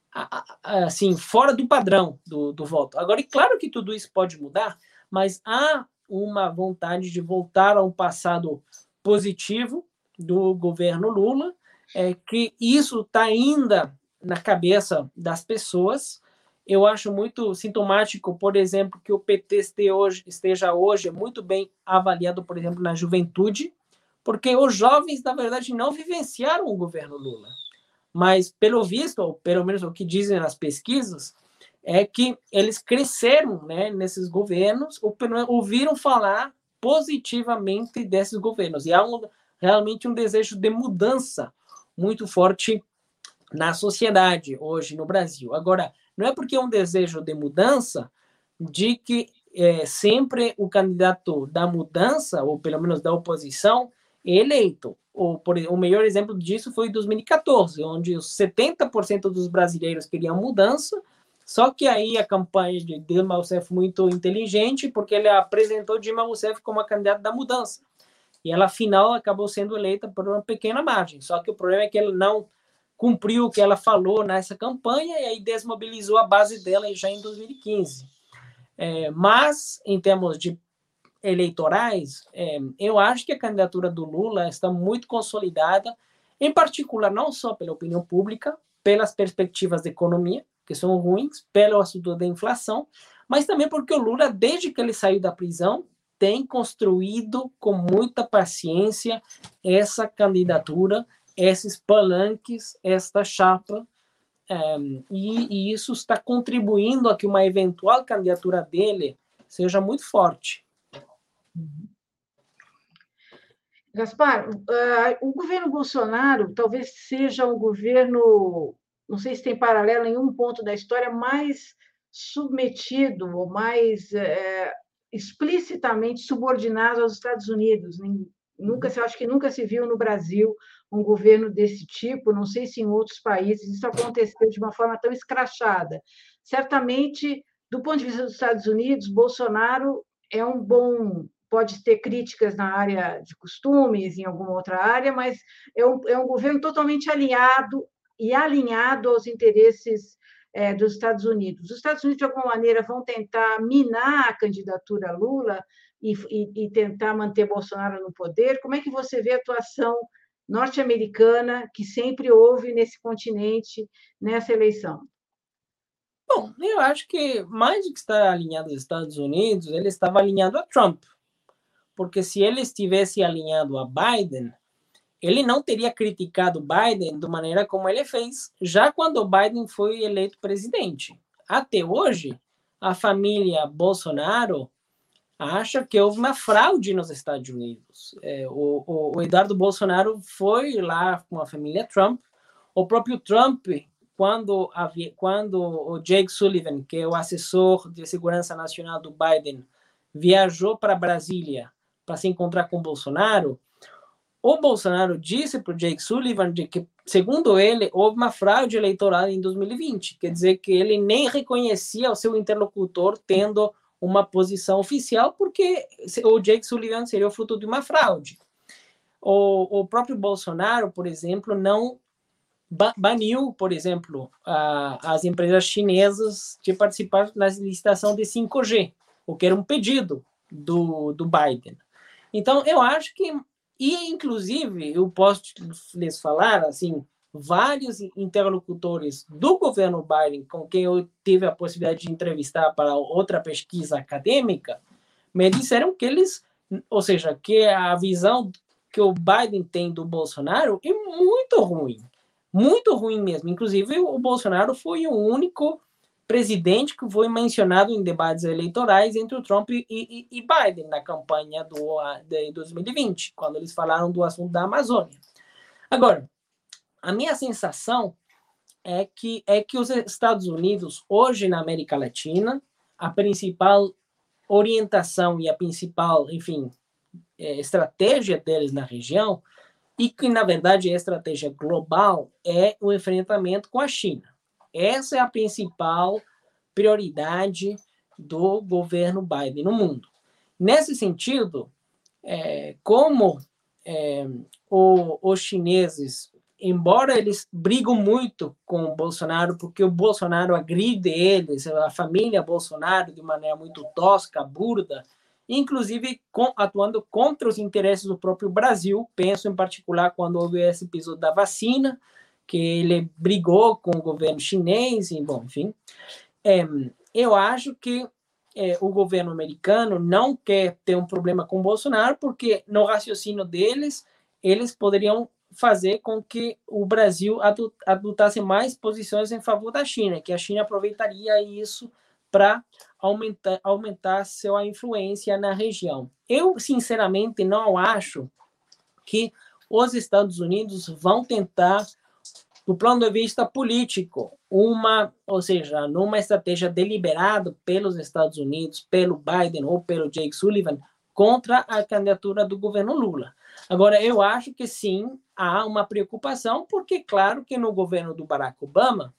assim, fora do padrão do, do voto. Agora, é claro que tudo isso pode mudar, mas há uma vontade de voltar a um passado positivo do governo Lula, é, que isso está ainda na cabeça das pessoas. Eu acho muito sintomático, por exemplo, que o P T esteja hoje, esteja hoje muito bem avaliado, por exemplo, na juventude, porque os jovens, na verdade, não vivenciaram o governo Lula. Mas, pelo visto, ou pelo menos o que dizem nas pesquisas, é que eles cresceram, né, nesses governos, ou ouviram falar positivamente desses governos. E há um, realmente um desejo de mudança muito forte na sociedade hoje no Brasil. Agora, não é porque é um desejo de mudança de que é, sempre o candidato da mudança, ou pelo menos da oposição, é eleito. O, por, o melhor exemplo disso foi em dois mil e quatorze, onde os setenta por cento dos brasileiros queriam mudança, só que aí a campanha de Dilma Rousseff muito inteligente, porque ele apresentou Dilma Rousseff como a candidata da mudança. E ela, afinal, acabou sendo eleita por uma pequena margem. Só que o problema é que ela não cumpriu o que ela falou nessa campanha e aí desmobilizou a base dela já em dois mil e quinze. É, mas, em termos de eleitorais, é, eu acho que a candidatura do Lula está muito consolidada, em particular não só pela opinião pública, pelas perspectivas da economia, que são ruins, pelo assunto da inflação, mas também porque o Lula, desde que ele saiu da prisão, tem construído com muita paciência essa candidatura, esses palanques, esta chapa, um, e, e isso está contribuindo a que uma eventual candidatura dele seja muito forte. Gaspar, uh, o governo Bolsonaro talvez seja um governo, não sei se tem paralelo em um ponto da história, mais submetido ou mais é, explicitamente subordinado aos Estados Unidos. Nunca, eu acho que nunca se viu no Brasil um governo desse tipo, não sei se em outros países isso aconteceu de uma forma tão escrachada. Certamente, do ponto de vista dos Estados Unidos, Bolsonaro é um bom... Pode ter críticas na área de costumes, em alguma outra área, mas é um, é um governo totalmente aliado e alinhado aos interesses é, dos Estados Unidos. Os Estados Unidos, de alguma maneira, vão tentar minar a candidatura Lula e, e, e tentar manter Bolsonaro no poder. Como é que você vê a atuação norte-americana que sempre houve nesse continente, nessa eleição? Bom, eu acho que, mais do que estar alinhado aos Estados Unidos, ele estava alinhado a Trump. Porque se ele estivesse alinhado a Biden, ele não teria criticado Biden da maneira como ele fez, já quando Biden foi eleito presidente. Até hoje, a família Bolsonaro acha que houve uma fraude nos Estados Unidos. É, o, o, o Eduardo Bolsonaro foi lá com a família Trump. O próprio Trump, quando, havia, quando o Jake Sullivan, que é o assessor de segurança nacional do Biden, viajou para Brasília para se encontrar com o Bolsonaro, o Bolsonaro disse para o Jake Sullivan de que, segundo ele, houve uma fraude eleitoral em dois mil e vinte. Quer dizer que ele nem reconhecia o seu interlocutor tendo uma posição oficial, porque o Jake Sullivan seria o fruto de uma fraude. O, o próprio Bolsonaro, por exemplo, não baniu, por exemplo, a, as empresas chinesas de participar na licitação de cinco G, o que era um pedido do, do Biden. Então, eu acho que, e inclusive, eu posso lhes falar, assim, vários interlocutores do governo Biden, com quem eu tive a possibilidade de entrevistar para outra pesquisa acadêmica, me disseram que eles, ou seja, que a visão que o Biden tem do Bolsonaro é muito ruim, muito ruim mesmo. Inclusive, o Bolsonaro foi o único presidente que foi mencionado em debates eleitorais entre o Trump e, e, e Biden na campanha do, de dois mil e vinte, quando eles falaram do assunto da Amazônia. Agora, a minha sensação é que, é que os Estados Unidos, hoje na América Latina, a principal orientação e a principal, enfim, é, estratégia deles na região, e que, na verdade, a estratégia global é o enfrentamento com a China. Essa é a principal prioridade do governo Biden no mundo. Nesse sentido, é, como é, o, os chineses, embora eles brigam muito com o Bolsonaro, porque o Bolsonaro agride eles, a família Bolsonaro, de maneira muito tosca, burda, inclusive com, atuando contra os interesses do próprio Brasil. Penso em particular quando houve esse episódio da vacina, que ele brigou com o governo chinês, e, bom, enfim. É, eu acho que é, o governo americano não quer ter um problema com o Bolsonaro, porque no raciocínio deles, eles poderiam fazer com que o Brasil adotasse mais posições em favor da China, que a China aproveitaria isso para aumentar, aumentar sua influência na região. Eu, sinceramente, não acho que os Estados Unidos vão tentar, do ponto de vista político, uma, ou seja, numa estratégia deliberada pelos Estados Unidos, pelo Biden ou pelo Jake Sullivan, contra a candidatura do governo Lula. Agora, eu acho que sim, há uma preocupação, porque, claro, que no governo do Barack Obama,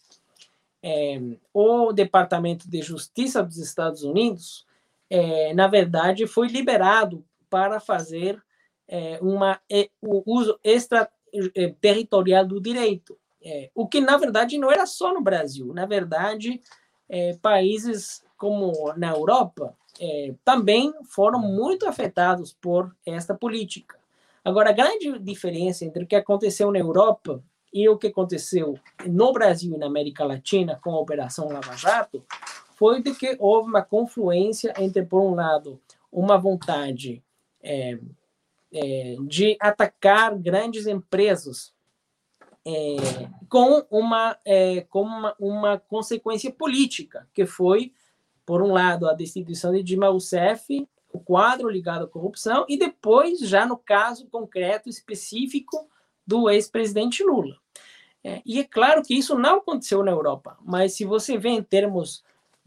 é, o Departamento de Justiça dos Estados Unidos, é, na verdade, foi liberado para fazer é, uma, é, o uso extraterritorial do direito. É, o que, na verdade, não era só no Brasil. Na verdade, é, países como na Europa é, também foram muito afetados por esta política. Agora, a grande diferença entre o que aconteceu na Europa e o que aconteceu no Brasil e na América Latina com a Operação Lava Jato foi de que houve uma confluência entre, por um lado, uma vontade é, é, de atacar grandes empresas é, com, uma, é, com uma, uma consequência política, que foi, por um lado, a destituição de Dilma Rousseff, o quadro ligado à corrupção, e depois, já no caso concreto, específico, do ex-presidente Lula. É, e é claro que isso não aconteceu na Europa, mas se você vê em termos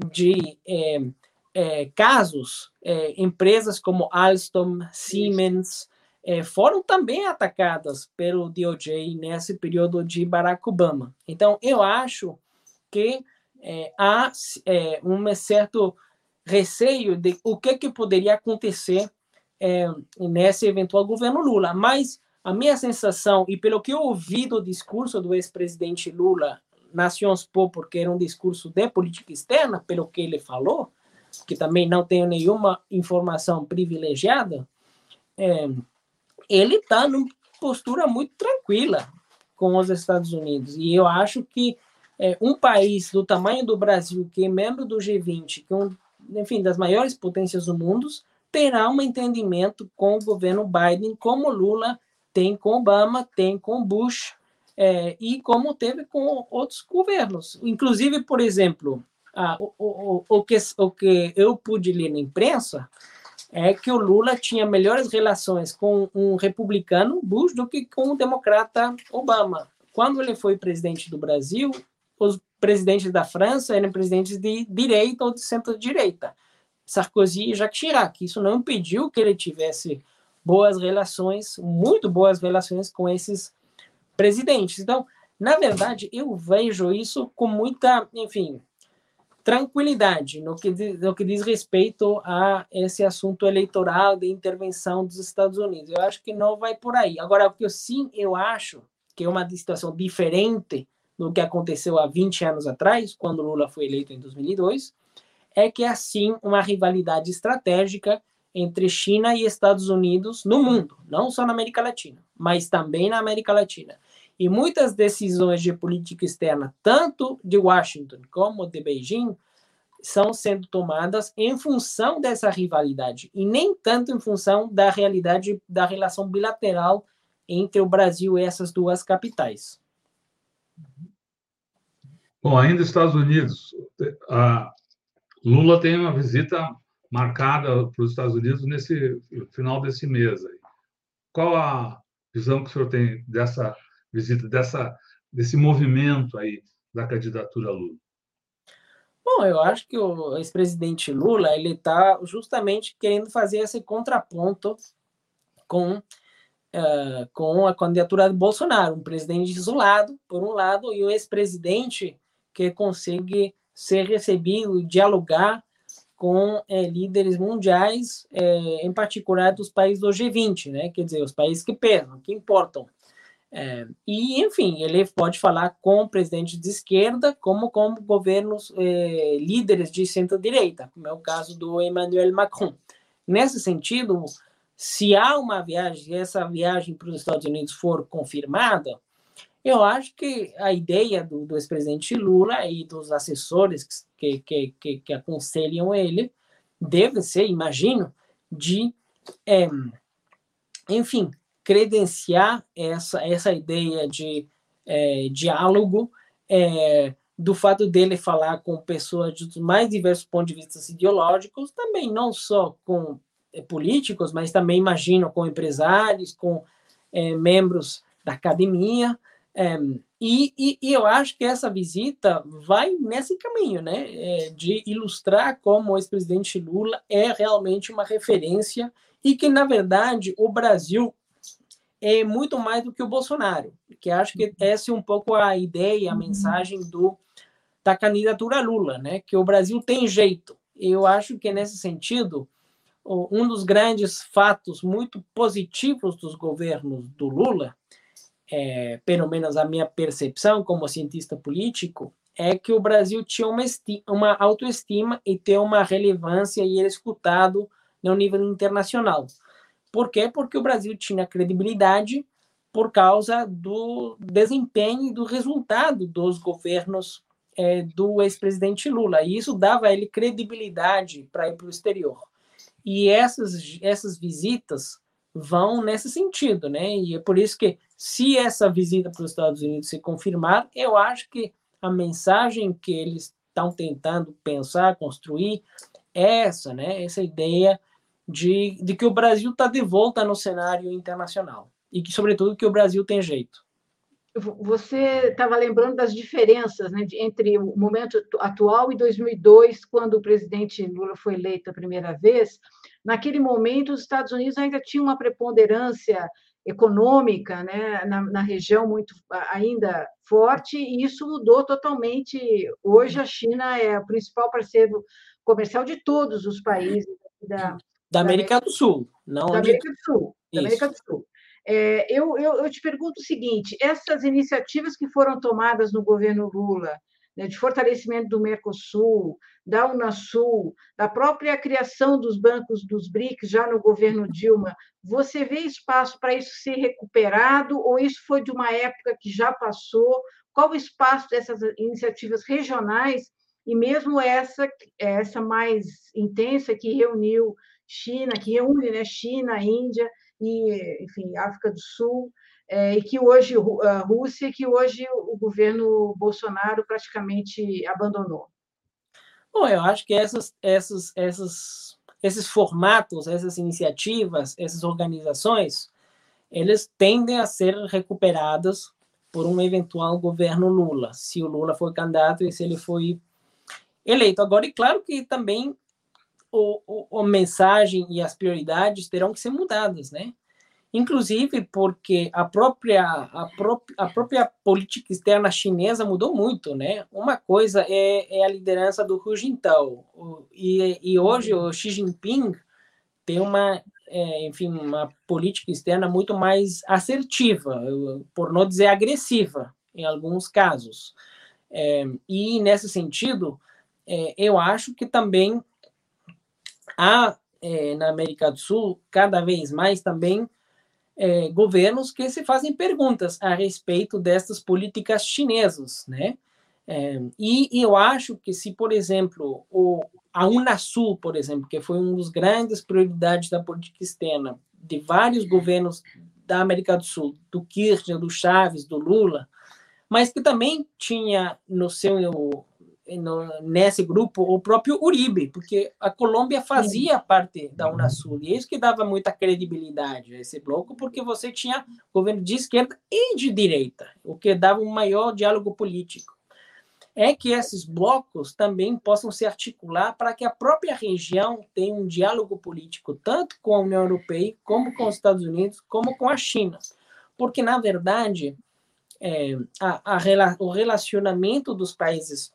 de é, é, casos, é, empresas como Alstom, Siemens, é, foram também atacadas pelo D O J nesse período de Barack Obama. Então, eu acho que é, há é, um certo receio de o que, que poderia acontecer é, nesse eventual governo Lula, mas a minha sensação, e pelo que eu ouvi do discurso do ex-presidente Lula na Sciences Po, porque era um discurso de política externa, pelo que ele falou, que também não tenho nenhuma informação privilegiada, é, ele está numa postura muito tranquila com os Estados Unidos. E eu acho que é, um país do tamanho do Brasil, que é membro do G vinte, que é um, enfim, das maiores potências do mundo, terá um entendimento com o governo Biden, como Lula tem com Obama, tem com Bush, é, e como teve com outros governos. Inclusive, por exemplo, ah, o, o, o, que, o que eu pude ler na imprensa é que o Lula tinha melhores relações com um republicano, Bush, do que com o democrata Obama. Quando ele foi presidente do Brasil, os presidentes da França eram presidentes de direita ou de centro-direita, Sarkozy e Jacques Chirac. Isso não impediu que ele tivesse boas relações, muito boas relações com esses presidentes. Então, na verdade, eu vejo isso com muita, enfim, tranquilidade no que, diz, no que diz respeito a esse assunto eleitoral de intervenção dos Estados Unidos. Eu acho que não vai por aí. Agora, o que eu sim, eu acho que é uma situação diferente do que aconteceu há vinte anos atrás, quando Lula foi eleito em dois mil e dois, é que há sim uma rivalidade estratégica entre China e Estados Unidos no mundo, não só na América Latina, mas também na América Latina. E muitas decisões de política externa, tanto de Washington como de Beijing, são sendo tomadas em função dessa rivalidade, e nem tanto em função da realidade da relação bilateral entre o Brasil e essas duas capitais. Bom, ainda Estados Unidos, a Lula tem uma visita marcada para os Estados Unidos nesse final desse mês aí. Qual a visão que o senhor tem dessa visita, dessa, desse movimento aí da candidatura Lula? Bom, eu acho que o ex-presidente Lula ele está justamente querendo fazer esse contraponto com, uh, com a candidatura de Bolsonaro, um presidente isolado, por um lado, e um ex-presidente que consegue ser recebido e dialogar com é, líderes mundiais, é, em particular dos países do G vinte, né? Quer dizer, os países que pesam, que importam. É, e, enfim, ele pode falar com presidentes de esquerda, como com governos, é, líderes de centro-direita, como é o caso do Emmanuel Macron. Nesse sentido, se há uma viagem, essa viagem para os Estados Unidos for confirmada, eu acho que a ideia do, do ex-presidente Lula e dos assessores que, que, que, que aconselham ele deve ser, imagino, de, é, enfim, credenciar essa, essa ideia de é, diálogo, é, do fato dele falar com pessoas dos mais diversos pontos de vista ideológicos, também não só com é, políticos, mas também, imagino, com empresários, com é, membros da academia. É, e, e, e eu acho que essa visita vai nesse caminho, né, é, de ilustrar como o ex-presidente Lula é realmente uma referência e que, na verdade, o Brasil é muito mais do que o Bolsonaro, que acho que essa é um pouco a ideia, a mensagem do, da candidatura Lula, né, que o Brasil tem jeito. Eu acho que, nesse sentido, um dos grandes fatos muito positivos dos governos do Lula, É, pelo menos a minha percepção como cientista político, é que o Brasil tinha uma, uma autoestima e tem uma relevância e era escutado no nível internacional. Por quê? Porque o Brasil tinha credibilidade por causa do desempenho e do resultado dos governos é, do ex-presidente Lula. E isso dava a ele credibilidade para ir para o exterior. E essas, essas visitas vão nesse sentido, né? E é por isso que, se essa visita para os Estados Unidos se confirmar, eu acho que a mensagem que eles estão tentando pensar, construir, é essa, né? Essa ideia de, de que o Brasil está de volta no cenário internacional e que, sobretudo, que o Brasil tem jeito. Você estava lembrando das diferenças, né, entre o momento atual e dois mil e dois, quando o presidente Lula foi eleito a primeira vez. Naquele momento, os Estados Unidos ainda tinham uma preponderância econômica, né, na, na região muito ainda forte, e isso mudou totalmente. Hoje, a China é o principal parceiro comercial de todos os países da, da América do Sul. Não da de... América do Sul. Da América do Sul. É, eu, eu, eu te pergunto o seguinte: essas iniciativas que foram tomadas no governo Lula, né, de fortalecimento do Mercosul, da Unasul, da própria criação dos bancos dos BRICS já no governo Dilma, você vê espaço para isso ser recuperado ou isso foi de uma época que já passou? Qual o espaço dessas iniciativas regionais e mesmo essa, essa mais intensa que reuniu China, que reúne, né, China, Índia e, enfim, África do Sul, é, e que hoje a Rússia, que hoje o governo Bolsonaro praticamente abandonou? Bom, eu acho que essas, essas, essas, esses formatos, essas iniciativas, essas organizações, eles tendem a ser recuperadas por um eventual governo Lula, se o Lula for candidato e se ele foi eleito. Agora, e claro que também o, o, a mensagem e as prioridades terão que ser mudadas, né? Inclusive porque a própria, a, pró a própria política externa chinesa mudou muito, né? Uma coisa é, é a liderança do Hu Jintao, e, e hoje o Xi Jinping tem uma, é, enfim, uma política externa muito mais assertiva, por não dizer agressiva, em alguns casos. É, e, nesse sentido, é, eu acho que também há, é, na América do Sul, cada vez mais também, É, governos que se fazem perguntas a respeito dessas políticas chinesas, né? É, e, e eu acho que se, por exemplo, o, a Unasul, por exemplo, que foi uma das grandes prioridades da política externa de vários governos da América do Sul, do Kirchner, do Chaves, do Lula, mas que também tinha no seu no, nesse grupo o próprio Uribe, porque a Colômbia fazia parte da Unasul, e isso que dava muita credibilidade a esse bloco, porque você tinha governo de esquerda e de direita, o que dava um maior diálogo político. É que esses blocos também possam se articular para que a própria região tenha um diálogo político, tanto com a União Europeia, como com os Estados Unidos, como com a China. Porque, na verdade, é, a, a, o relacionamento dos países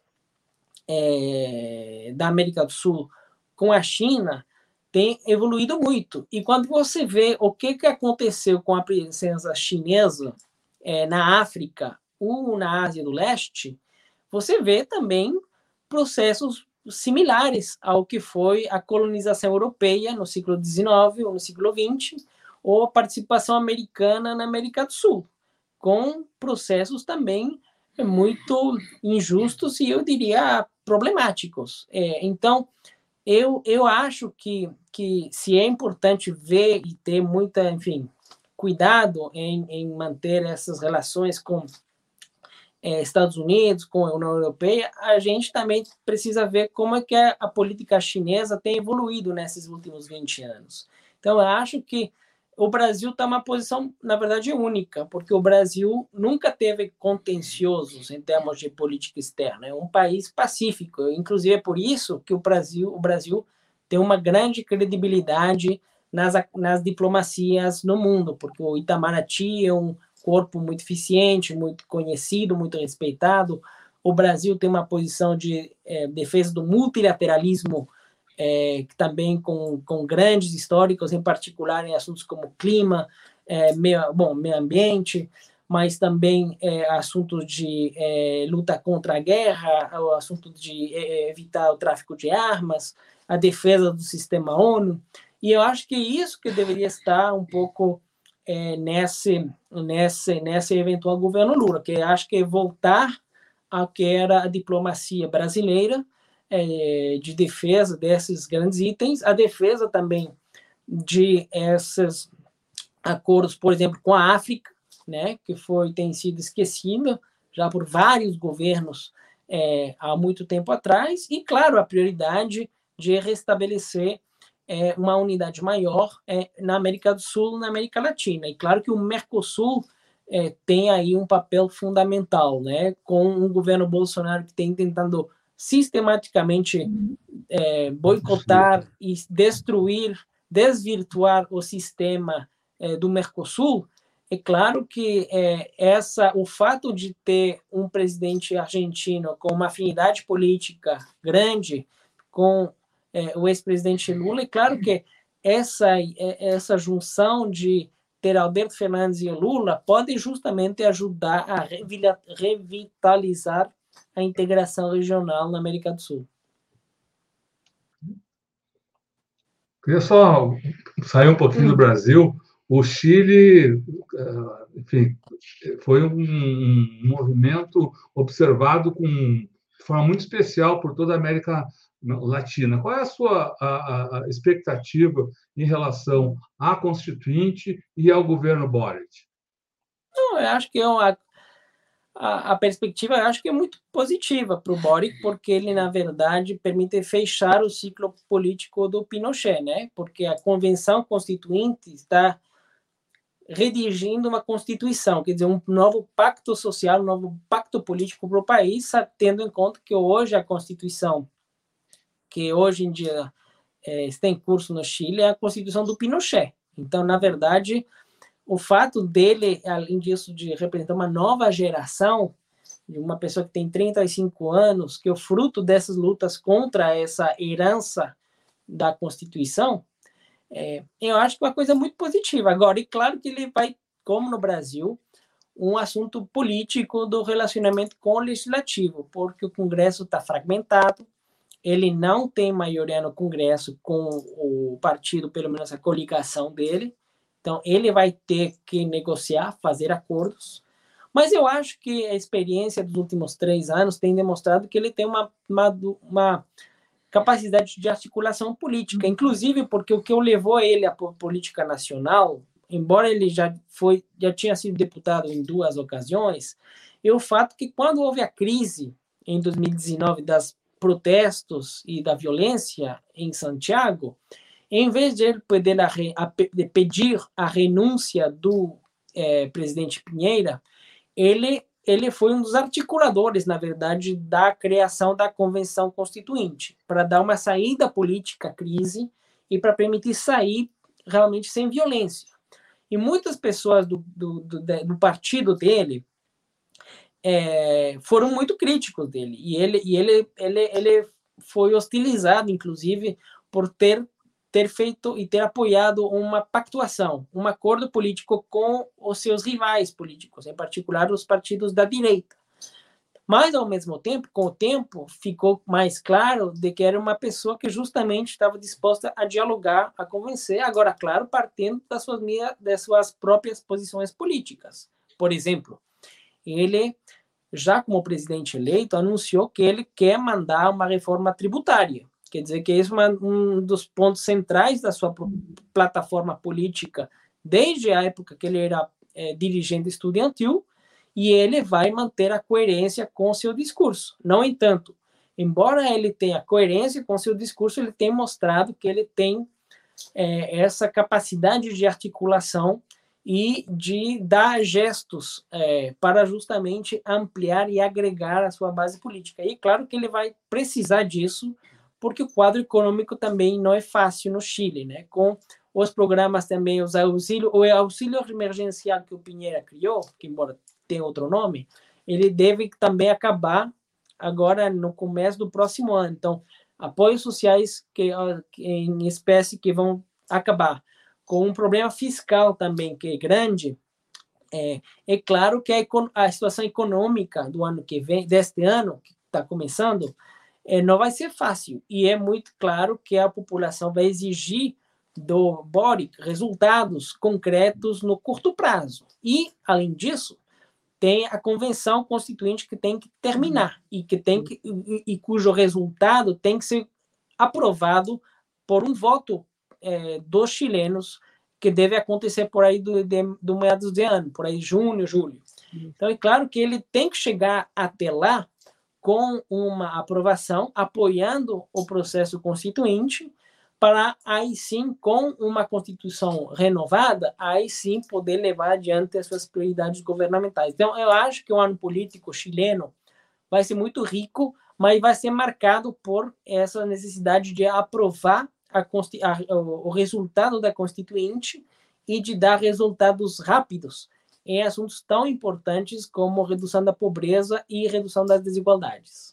É, da América do Sul com a China tem evoluído muito. E quando você vê o que, que aconteceu com a presença chinesa é, na África ou na Ásia do Leste, você vê também processos similares ao que foi a colonização europeia no século dezenove ou no século vinte, ou a participação americana na América do Sul, com processos também muito injustos e, eu diria, problemáticos. É, então, eu, eu acho que, que se é importante ver e ter muita, enfim, cuidado em, em manter essas relações com é, Estados Unidos, com a União Europeia, a gente também precisa ver como é que a, a política chinesa tem evoluído nesses últimos vinte anos. Então, eu acho que o Brasil está numa posição, na verdade, única, porque o Brasil nunca teve contenciosos em termos de política externa. É um país pacífico. Inclusive, é por isso que o Brasil, o Brasil tem uma grande credibilidade nas, nas diplomacias no mundo, porque o Itamaraty é um corpo muito eficiente, muito conhecido, muito respeitado. O Brasil tem uma posição de é, defesa do multilateralismo, É, também com, com grandes históricos, em particular em assuntos como clima, é, meio, bom, meio ambiente, mas também é, assuntos de é, luta contra a guerra, o assunto de é, evitar o tráfico de armas, a defesa do sistema ONU. E eu acho que isso que deveria estar um pouco é, nesse, nesse, nesse eventual governo Lula, que acho que é voltar ao que era a diplomacia brasileira, é, de defesa desses grandes itens, a defesa também de esses acordos, por exemplo, com a África, né, que foi, tem sido esquecida já por vários governos é, há muito tempo atrás, e, claro, a prioridade de restabelecer é, uma unidade maior é, na América do Sul, na América Latina. E, claro, que o Mercosul é, tem aí um papel fundamental, né, com o governo Bolsonaro que tem tentando sistematicamente é, boicotar e destruir, desvirtuar o sistema é, do Mercosul. É claro que é, essa, o fato de ter um presidente argentino com uma afinidade política grande com é, o ex-presidente Lula, é claro que essa, essa junção de ter Alberto Fernandes e Lula pode justamente ajudar a revitalizar a integração regional na América do Sul. Queria só sair um pouquinho do Brasil. O Chile, enfim, foi um, um movimento observado com, de forma muito especial por toda a América Latina. Qual é a sua a, a expectativa em relação à Constituinte e ao governo Boric? Não, eu acho que é uma, a, a perspectiva eu acho que é muito positiva para o Boric, porque ele, na verdade, permite fechar o ciclo político do Pinochet, né? Porque a Convenção Constituinte está redigindo uma Constituição, quer dizer, um novo pacto social, um novo pacto político para o país, tendo em conta que hoje a Constituição, que hoje em dia é, está em curso no Chile, é a Constituição do Pinochet. Então, na verdade, o fato dele, além disso, de representar uma nova geração, de uma pessoa que tem trinta e cinco anos, que é o fruto dessas lutas contra essa herança da Constituição, é, eu acho que é uma coisa muito positiva. Agora, e claro que ele vai, como no Brasil, um assunto político do relacionamento com o legislativo, porque o Congresso está fragmentado, ele não tem maioria no Congresso com o partido, pelo menos a coligação dele, então ele vai ter que negociar, fazer acordos, mas eu acho que a experiência dos últimos três anos tem demonstrado que ele tem uma, uma, uma capacidade de articulação política, inclusive porque o que levou ele à política nacional, embora ele já, foi, já tinha sido deputado em duas ocasiões, é o fato que quando houve a crise em dois mil e dezenove das protestos e da violência em Santiago, em vez de ele poder a, a, de pedir a renúncia do é, presidente Piñera, ele, ele foi um dos articuladores, na verdade, da criação da Convenção Constituinte, para dar uma saída política à crise e para permitir sair realmente sem violência. E muitas pessoas do, do, do, do partido dele é, foram muito críticos dele. E ele, e ele, ele, ele foi hostilizado, inclusive, por ter, ter feito e ter apoiado uma pactuação, um acordo político com os seus rivais políticos, em particular os partidos da direita. Mas, ao mesmo tempo, com o tempo, ficou mais claro de que era uma pessoa que justamente estava disposta a dialogar, a convencer, agora, claro, partindo das suas, das suas próprias posições políticas. Por exemplo, ele, já como presidente eleito, anunciou que ele quer mandar uma reforma tributária. Quer dizer que esse é uma, um dos pontos centrais da sua plataforma política desde a época que ele era é, dirigente estudantil, e ele vai manter a coerência com seu discurso. No entanto, embora ele tenha coerência com seu discurso, ele tem mostrado que ele tem é, essa capacidade de articulação e de dar gestos é, para justamente ampliar e agregar a sua base política. E claro que ele vai precisar disso, porque o quadro econômico também não é fácil no Chile, né? Com os programas também, os auxílio, o auxílio emergencial que o Piñera criou, que embora tenha outro nome, ele deve também acabar agora no começo do próximo ano. Então, apoios sociais que, em espécie que vão acabar. Com um problema fiscal também que é grande, é, é claro que a, a situação econômica do ano que vem, deste ano, que está começando, é, não vai ser fácil. E é muito claro que a população vai exigir do Boric resultados concretos no curto prazo. E, além disso, tem a convenção constituinte que tem que terminar e, que tem que, e, e cujo resultado tem que ser aprovado por um voto é, dos chilenos, que deve acontecer por aí do, de, do meados de ano, por aí junho, julho. Então, é claro que ele tem que chegar até lá com uma aprovação, apoiando o processo constituinte, para aí sim, com uma Constituição renovada, aí sim poder levar adiante as suas prioridades governamentais. Então, eu acho que o ano político chileno vai ser muito rico, mas vai ser marcado por essa necessidade de aprovar a, a, o resultado da Constituinte e de dar resultados rápidos em assuntos tão importantes como redução da pobreza e redução das desigualdades.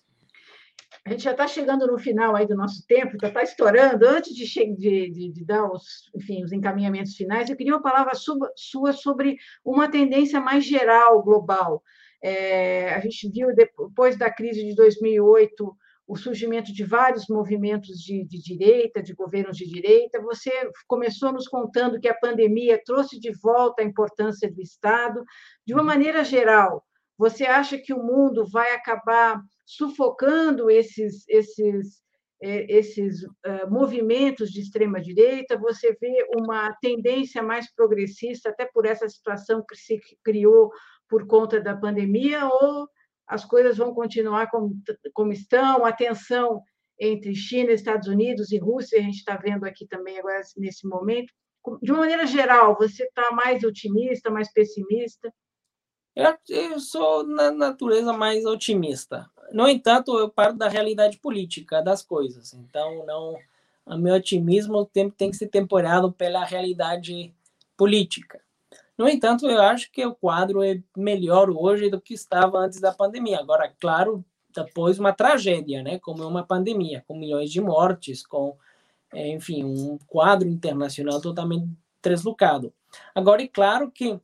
A gente já está chegando no final aí do nosso tempo, já está estourando. Antes de, de, de, de dar os, enfim, os encaminhamentos finais, eu queria uma palavra sua, sua sobre uma tendência mais geral, global. É, a gente viu, depois da crise de dois mil e oito, o surgimento de vários movimentos de, de direita, de governos de direita. Você começou nos contando que a pandemia trouxe de volta a importância do Estado. De uma maneira geral, você acha que o mundo vai acabar sufocando esses, esses, esses uh, movimentos de extrema-direita? Você vê uma tendência mais progressista, até por essa situação que se criou por conta da pandemia, ou as coisas vão continuar como, como estão? A tensão entre China, Estados Unidos e Rússia, a gente está vendo aqui também agora nesse momento. De uma maneira geral, você está mais otimista, mais pessimista? Eu, eu sou, na natureza, mais otimista. No entanto, eu paro da realidade política das coisas. Então, não, o meu otimismo tem, tem que ser temperado pela realidade política. No entanto, eu acho que o quadro é melhor hoje do que estava antes da pandemia. Agora, claro, depois uma tragédia, né? Como uma pandemia, com milhões de mortes, com, enfim, um quadro internacional totalmente deslocado. Agora, é claro que...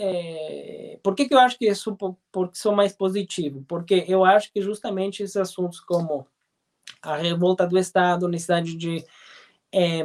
É, por que, que eu acho que isso porque sou mais positivo? Porque eu acho que justamente esses assuntos como a revolta do Estado, a necessidade de é,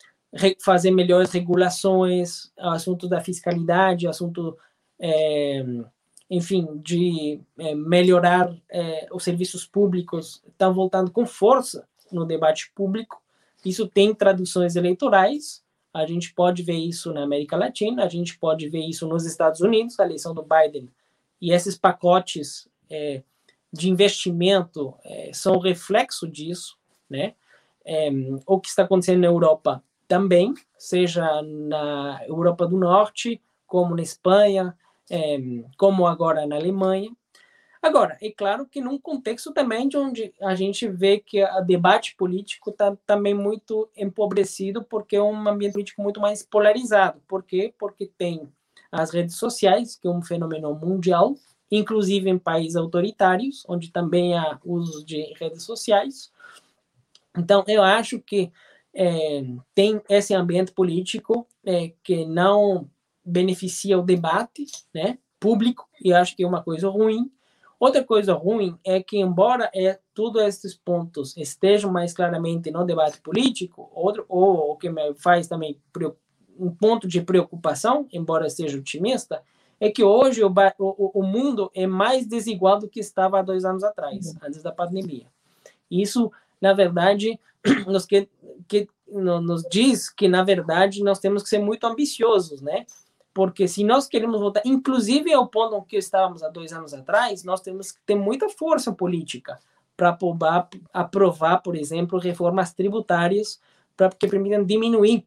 fazer melhores regulações, o assunto da fiscalidade, o assunto, é, enfim, de é, melhorar é, os serviços públicos, estão voltando com força no debate público. Isso tem traduções eleitorais. A gente pode ver isso na América Latina, a gente pode ver isso nos Estados Unidos, a eleição do Biden. E esses pacotes é, de investimento é, são reflexo disso, né? É, o que está acontecendo na Europa também, seja na Europa do Norte, como na Espanha, é, como agora na Alemanha. Agora, é claro que num contexto também de onde a gente vê que o debate político está também muito empobrecido, porque é um ambiente político muito mais polarizado. Por quê? Porque tem as redes sociais, que é um fenômeno mundial, inclusive em países autoritários, onde também há uso de redes sociais. Então, eu acho que é, tem esse ambiente político é, que não beneficia o debate, né, público, e acho que é uma coisa ruim. Outra coisa ruim é que, embora é, todos esses pontos estejam mais claramente no debate político, outro, ou o que me faz também um ponto de preocupação, embora seja otimista, é que hoje o, o, o mundo é mais desigual do que estava há dois anos atrás, uhum. antes da pandemia. Isso, na verdade, nos, que, que, nos diz que, na verdade, nós temos que ser muito ambiciosos, né? Porque se nós queremos voltar, inclusive ao ponto em que estávamos há dois anos atrás, nós temos que ter muita força política para aprovar, aprovar, por exemplo, reformas tributárias para que permitam diminuir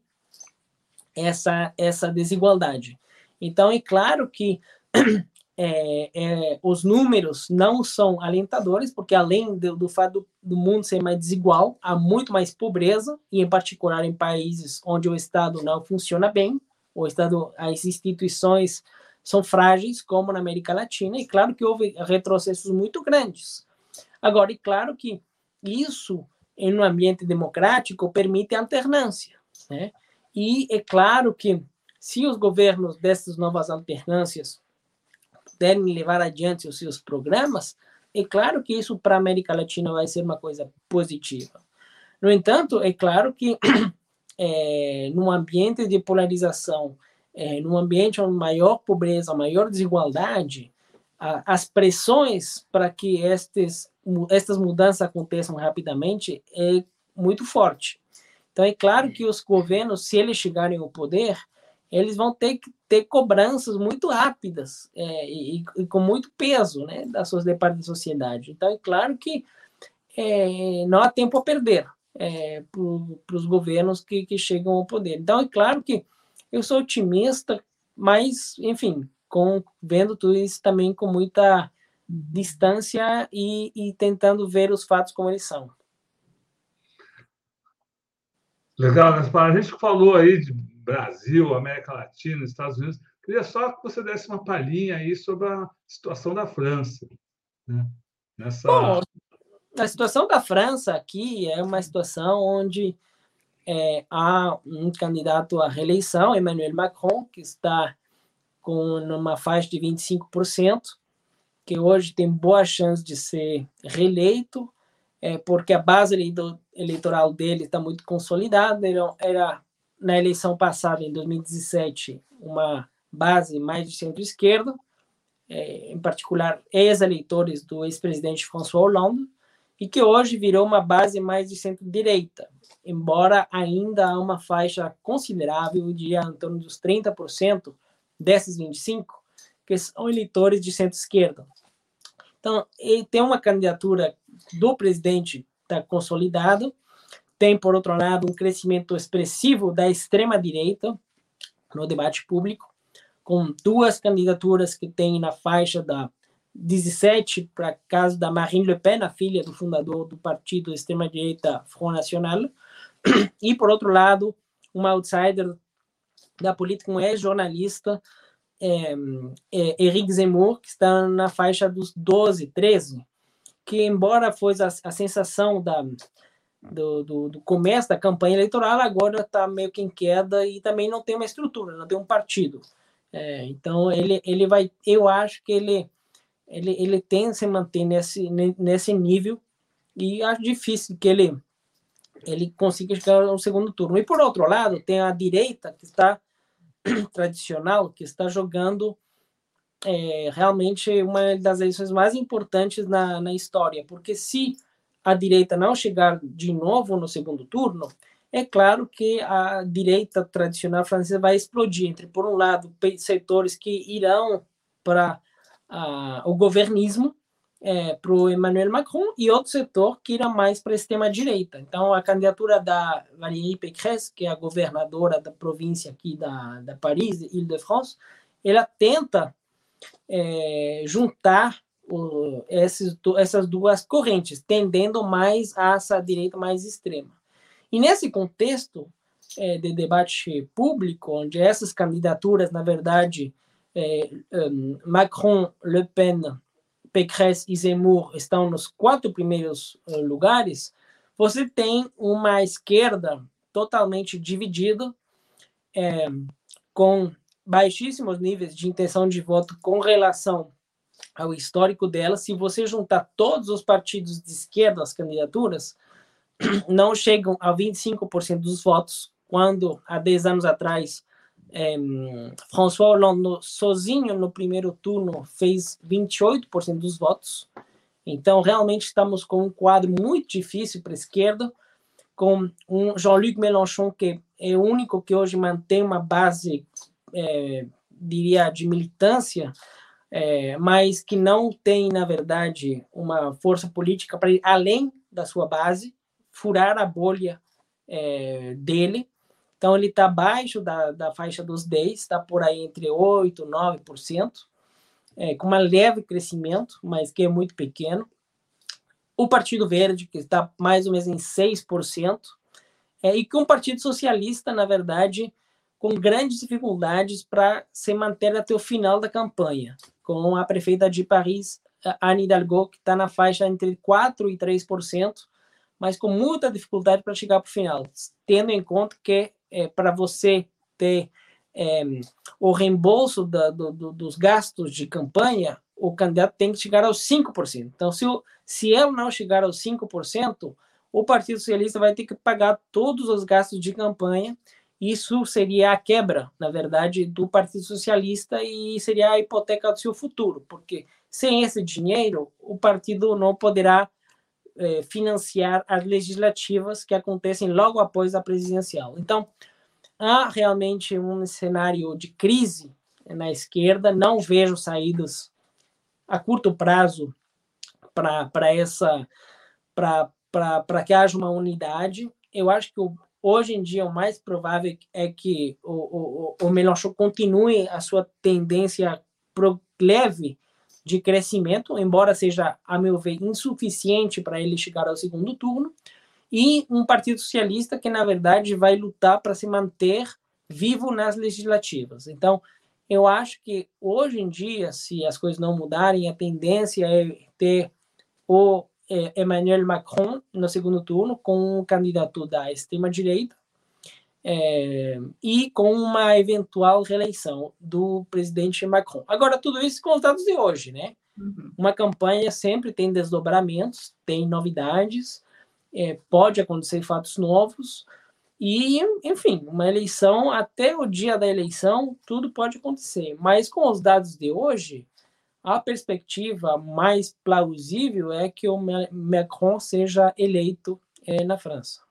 essa, essa desigualdade. Então, é claro que é, é, os números não são alentadores, porque além do, do fato do, do mundo ser mais desigual, há muito mais pobreza, e em particular em países onde o Estado não funciona bem, o Estado, as instituições são frágeis, como na América Latina, e claro que houve retrocessos muito grandes. Agora, é claro que isso, em um ambiente democrático, permite alternância, né? E é claro que, se os governos dessas novas alternâncias puderem levar adiante os seus programas, é claro que isso para a América Latina vai ser uma coisa positiva. No entanto, é claro que é, num ambiente de polarização, é, num ambiente onde maior pobreza, maior desigualdade, a, as pressões para que estes, estas mudanças aconteçam rapidamente é muito forte. Então, é claro que os governos, se eles chegarem ao poder, eles vão ter que ter cobranças muito rápidas é, e, e com muito peso, né, das suas partes da sociedade. Então, é claro que é, não há tempo a perder é, para os governos que, que chegam ao poder. Então, é claro que eu sou otimista, mas, enfim, com, vendo tudo isso também com muita distância e, e tentando ver os fatos como eles são. Legal, Gaspar. A gente falou aí de Brasil, América Latina, Estados Unidos. Queria só que você desse uma palhinha aí sobre a situação da França, né? Nessa... Bom, a situação da França aqui é uma situação onde é, há um candidato à reeleição, Emmanuel Macron, que está com uma faixa de vinte e cinco por cento, que hoje tem boa chance de ser reeleito, é, porque a base eleitoral dele está muito consolidada. Ele era, na eleição passada, em dois mil e dezessete, uma base mais de centro-esquerda, é, em particular ex-eleitores do ex-presidente François Hollande, e que hoje virou uma base mais de centro-direita, embora ainda há uma faixa considerável, eu diria em torno dos trinta por cento desses vinte e cinco por cento, que são eleitores de centro-esquerda. Então, ele tem uma candidatura do presidente está consolidado, tem, por outro lado, um crescimento expressivo da extrema-direita no debate público, com duas candidaturas que tem na faixa da dezessete, para caso da Marine Le Pen, a filha do fundador do partido extrema-direita Front National, e, por outro lado, um outsider da política, um ex-jornalista, é, é, Éric Zemmour, que está na faixa dos doze, treze, que, embora fosse a, a sensação da, do, do, do começo da campanha eleitoral, agora está meio que em queda e também não tem uma estrutura, não tem um partido. É, então, ele, ele vai, eu acho que ele, ele, ele tem que se manter nesse, nesse nível e acho difícil que ele, ele consiga chegar ao segundo turno. E, por outro lado, tem a direita, que está tradicional, que está jogando é, realmente uma das eleições mais importantes na, na história, porque se a direita não chegar de novo no segundo turno, é claro que a direita tradicional francesa vai explodir entre, por um lado, setores que irão para uh, o governismo, é, para o Emmanuel Macron, e outro setor que irá mais para a extrema-direita. Então, a candidatura da Valérie Pécresse, que é a governadora da província aqui da, da Paris, Île-de-France, ela tenta é, juntar o, esses, essas duas correntes, tendendo mais a essa direita mais extrema. E nesse contexto é, de debate público, onde essas candidaturas, na verdade, é, um, Macron, Le Pen, Pécresse e Zemmour estão nos quatro primeiros uh, lugares, você tem uma esquerda totalmente dividida, é, com baixíssimos níveis de intenção de voto com relação ao histórico dela. Se você juntar todos os partidos de esquerda, as candidaturas, não chegam a vinte e cinco por cento dos votos, quando há dez anos atrás é, François Hollande no, sozinho no primeiro turno fez vinte e oito por cento dos votos. Então realmente estamos com um quadro muito difícil para a esquerda, com um Jean-Luc Mélenchon que é o único que hoje mantém uma base, é, diria, de militância, é, mas que não tem, na verdade, uma força política para ir além da sua base, furar a bolha é, dele. Então, ele está abaixo da, da faixa dos dez, está por aí entre oito por cento e nove por cento, é, com um leve crescimento, mas que é muito pequeno. O Partido Verde, que está mais ou menos em seis por cento, é, e com o Partido Socialista, na verdade, com grandes dificuldades para se manter até o final da campanha, com a prefeita de Paris, Anne Hidalgo, que está na faixa entre quatro por cento e três por cento, mas com muita dificuldade para chegar para o final, tendo em conta que é, para você ter é, o reembolso da, do, do, dos gastos de campanha, o candidato tem que chegar aos cinco por cento. Então, se, o, se ele não chegar aos cinco por cento, o Partido Socialista vai ter que pagar todos os gastos de campanha. Isso seria a quebra, na verdade, do Partido Socialista e seria a hipoteca do seu futuro, porque sem esse dinheiro, o partido não poderá eh, financiar as legislativas que acontecem logo após a presidencial. Então, há realmente um cenário de crise na esquerda, não vejo saídas a curto prazo para essa para que haja uma unidade. Eu acho que o, hoje em dia o mais provável é que o, o, o Mélenchon continue a sua tendência pro, leve de crescimento, embora seja, a meu ver, insuficiente para ele chegar ao segundo turno, e um Partido Socialista que, na verdade, vai lutar para se manter vivo nas legislativas. Então, eu acho que, hoje em dia, se as coisas não mudarem, a tendência é ter o Emmanuel Macron no segundo turno, com um candidato da extrema-direita, é, e com uma eventual reeleição do presidente Macron. Agora, tudo isso com os dados de hoje, né? Uhum. Uma campanha sempre tem desdobramentos, tem novidades, é, pode acontecer fatos novos, e, enfim, uma eleição, até o dia da eleição, tudo pode acontecer. Mas com os dados de hoje, a perspectiva mais plausível é que o Macron seja eleito é, na França.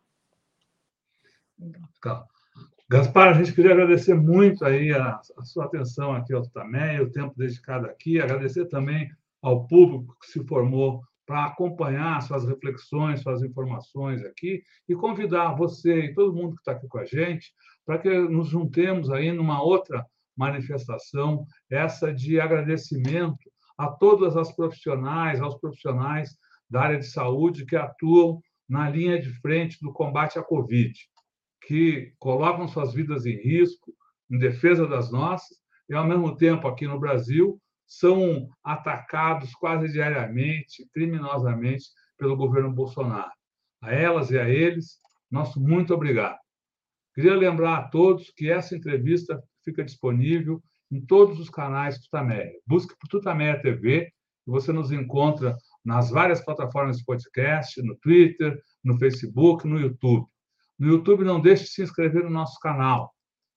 Tá. Gaspar, a gente queria agradecer muito aí a, a sua atenção aqui ao Tutameia, o tempo dedicado aqui, agradecer também ao público que se formou para acompanhar suas reflexões, suas informações aqui, e convidar você e todo mundo que está aqui com a gente para que nos juntemos aí numa outra manifestação, essa de agradecimento a todas as profissionais, aos profissionais da área de saúde que atuam na linha de frente do combate à Covid, que colocam suas vidas em risco, em defesa das nossas, e, ao mesmo tempo, aqui no Brasil, são atacados quase diariamente, criminosamente, pelo governo Bolsonaro. A elas e a eles, nosso muito obrigado. Queria lembrar a todos que essa entrevista fica disponível em todos os canais Tutameia. Busque por Tutameia T V e você nos encontra nas várias plataformas de podcast, no Twitter, no Facebook, no YouTube. No YouTube, não deixe de se inscrever no nosso canal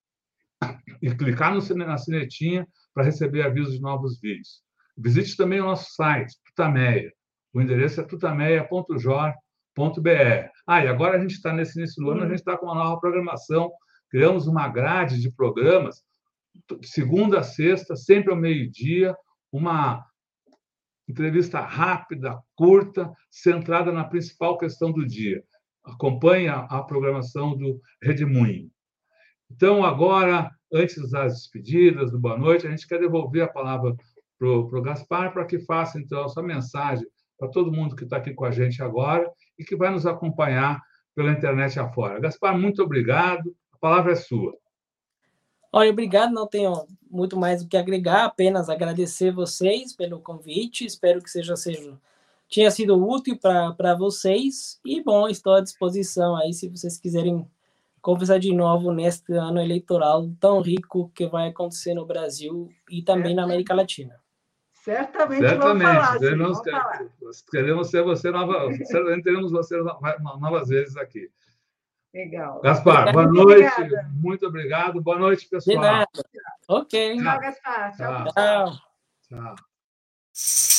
e clicar na sinetinha para receber avisos de novos vídeos. Visite também o nosso site, Tutameia. O endereço é tutameia ponto jor ponto br. Ah, e agora a gente está nesse início do ano, a gente está com uma nova programação. Criamos uma grade de programas, de segunda a sexta, sempre ao meio-dia, uma entrevista rápida, curta, centrada na principal questão do dia. Acompanhe a programação do Redemoinho. Então, agora, antes das despedidas, do boa noite, a gente quer devolver a palavra para o Gaspar para que faça, então, a sua mensagem para todo mundo que está aqui com a gente agora e que vai nos acompanhar pela internet afora. Gaspar, muito obrigado. A palavra é sua. Olha, obrigado. Não tenho muito mais o que agregar, apenas agradecer vocês pelo convite. Espero que seja, seja tinha sido útil para vocês. E, bom, estou à disposição aí se vocês quiserem conversar de novo neste ano eleitoral tão rico que vai acontecer no Brasil e também na América Latina. Certamente, Certamente. Vamos falar, Queremos, vamos falar. queremos ser você nova, certamente teremos você novas vezes aqui. Legal. Gaspar, boa muito noite. Obrigada. Muito obrigado. Boa noite, pessoal. De nada. Ok. Tchau, Gaspar. Tchau, Tchau. Tchau.